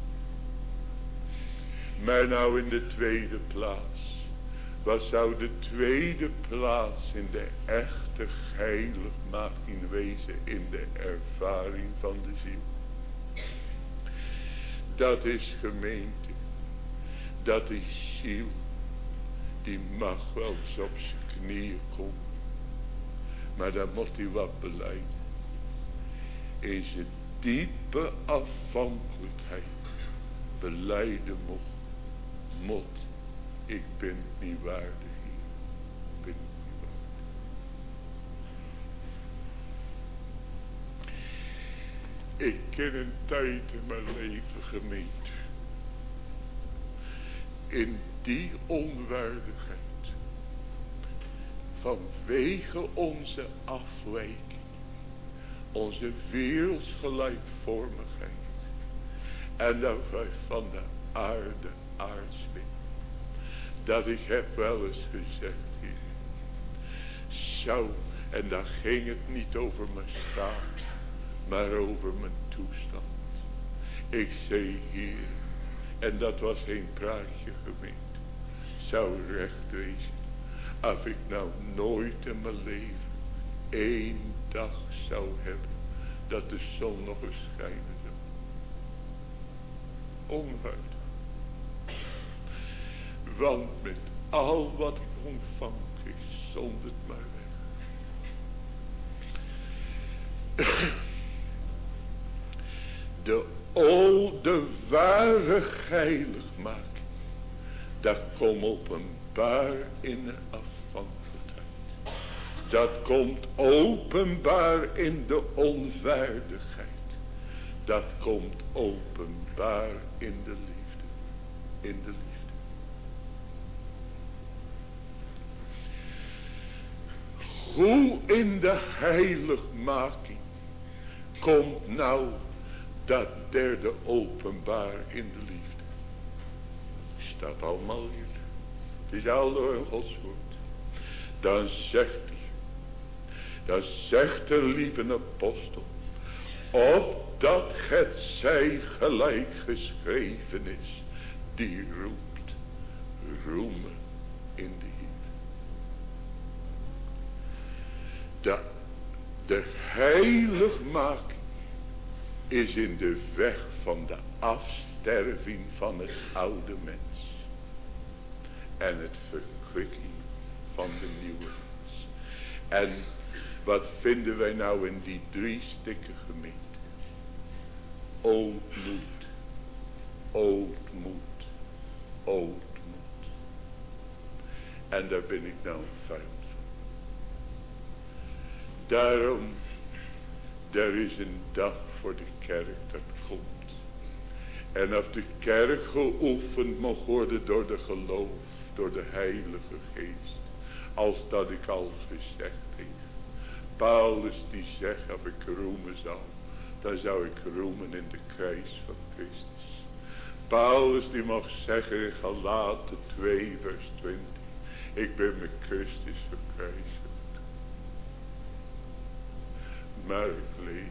Speaker 1: Maar nou in de tweede plaats. Wat zou de tweede plaats in de echte heiligmaking wezen in de ervaring van de ziel? Dat is gemeente. Dat is ziel. Die mag wel eens op zijn knieën komen. Maar dan moet hij wat belijden. In zijn diepe afhankelijkheid belijden moet. Ik ben niet waardig hier. Ik ben niet waardig. Ik ken een tijd in mijn leven gemeente. In die onwaardigheid. Vanwege onze afwijking. Onze wereldsgelijkvormigheid. En dat wij van de aarde aards zijn. Dat ik heb wel eens gezegd hier. Zou En dan ging het niet over mijn staat, maar over mijn toestand. Ik zei, Heer, en dat was geen praatje gemeente, zou recht wezen, als ik nou nooit in mijn leven 1 dag zou hebben, dat de zon nog eens schijnen zou. Onwaardig. Want met al wat ik ontvang, ik zond het maar weg. De ware heiligmaking, dat komt openbaar in de afhankelijkheid. Dat komt openbaar in de onwaardigheid. Dat komt openbaar in de liefde. In de liefde. Hoe in de heiligmaking komt nou dat derde openbaar in de liefde? Staat allemaal hier. Het is al door een Gods woord. Dan zegt de lieve apostel, opdat het zij gelijk geschreven is, die roept, roemen in de Heer. De heiligmaking is in de weg van de afsterving van het oude mens. En het verkwikking van de nieuwe mens. En wat vinden wij nou in die 3 stukken gemeente? Ootmoed, ootmoed, ootmoed. En daar ben ik nou een vijand van. Daarom, er is een dag voor de kerk dat komt. En als de kerk geoefend mag worden door de geloof, door de Heilige Geest, als dat ik al gezegd heb. Paulus die zegt, als ik roemen zou, dan zou ik roemen in de kruis van Christus. Paulus die mag zeggen in Galaten 2 vers 20, ik ben met Christus verkruisigd. Maar ik leef,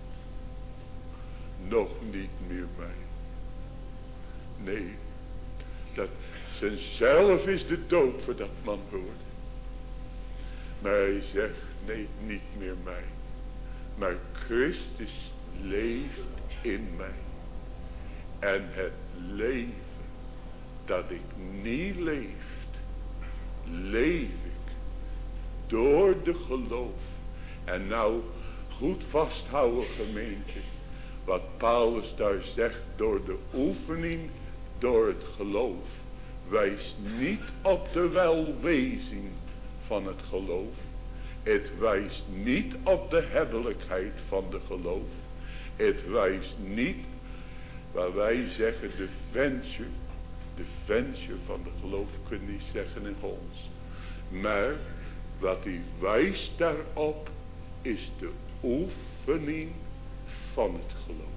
Speaker 1: nog niet meer mij. Nee, dat zijn zelf is de dood voor dat man geworden. Maar hij zegt, nee, niet meer mij. Maar Christus leeft in mij. En het leven dat ik niet leeft, leef ik door de geloof. En nou, goed vasthouden gemeente. Wat Paulus daar zegt, door de oefening, door het geloof. Wijst niet op de welwezing van het geloof. Het wijst niet op de hebbelijkheid van de geloof. Het wijst niet, waar wij zeggen, de venture van de geloof, kun je niet zeggen in ons. Maar wat hij wijst daarop, is de oefening van het geloof.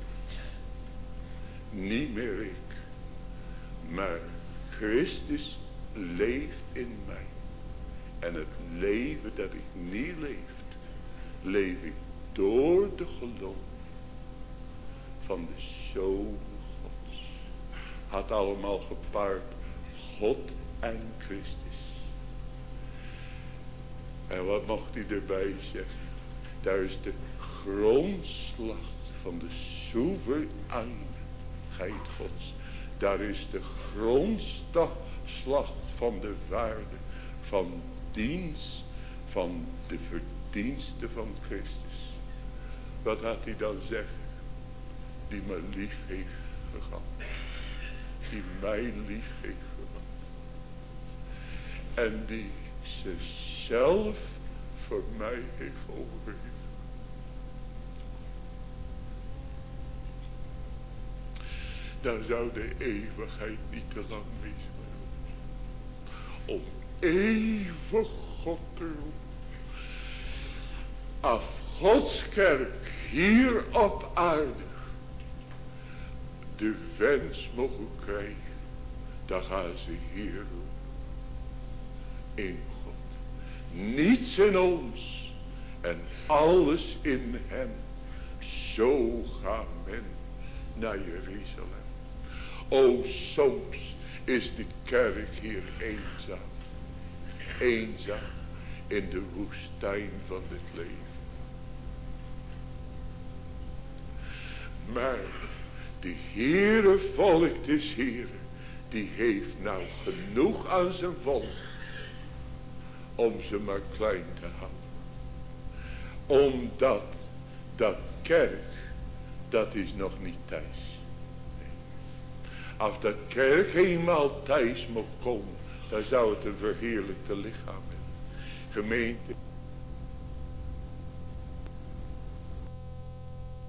Speaker 1: Niet meer ik, maar Christus leeft in mij. En het leven dat ik niet leef ik door de geloof van de Zoon Gods. Had allemaal gepaard God en Christus. En wat mocht hij erbij zeggen? Daar is de grondslag van de soevereinheid Gods. Daar is de grondslag van de waarde, van dienst, van de verdiensten van Christus. Wat had hij dan zeggen? Die me lief heeft gehad. Die mij lief heeft gehad. En die zichzelf voor mij heeft overgegeven. Dan zou de eeuwigheid niet te lang wezen. Om eeuwig God te roepen. Als Gods kerk hier op aarde de wens mogen krijgen, dan gaan ze hier roepen. In God. Niets in ons En alles in hem. Zo gaat men naar Jeruzalem. O, soms is de kerk hier eenzaam. Eenzaam in de woestijn van het leven. Maar de Heere volk des Heeren, die heeft nou genoeg aan zijn volk om ze maar klein te houden. Omdat dat kerk, dat is nog niet thuis. Nee. Als dat kerk eenmaal thuis mocht komen, dan zou het een verheerlijkte lichaam hebben. Gemeente,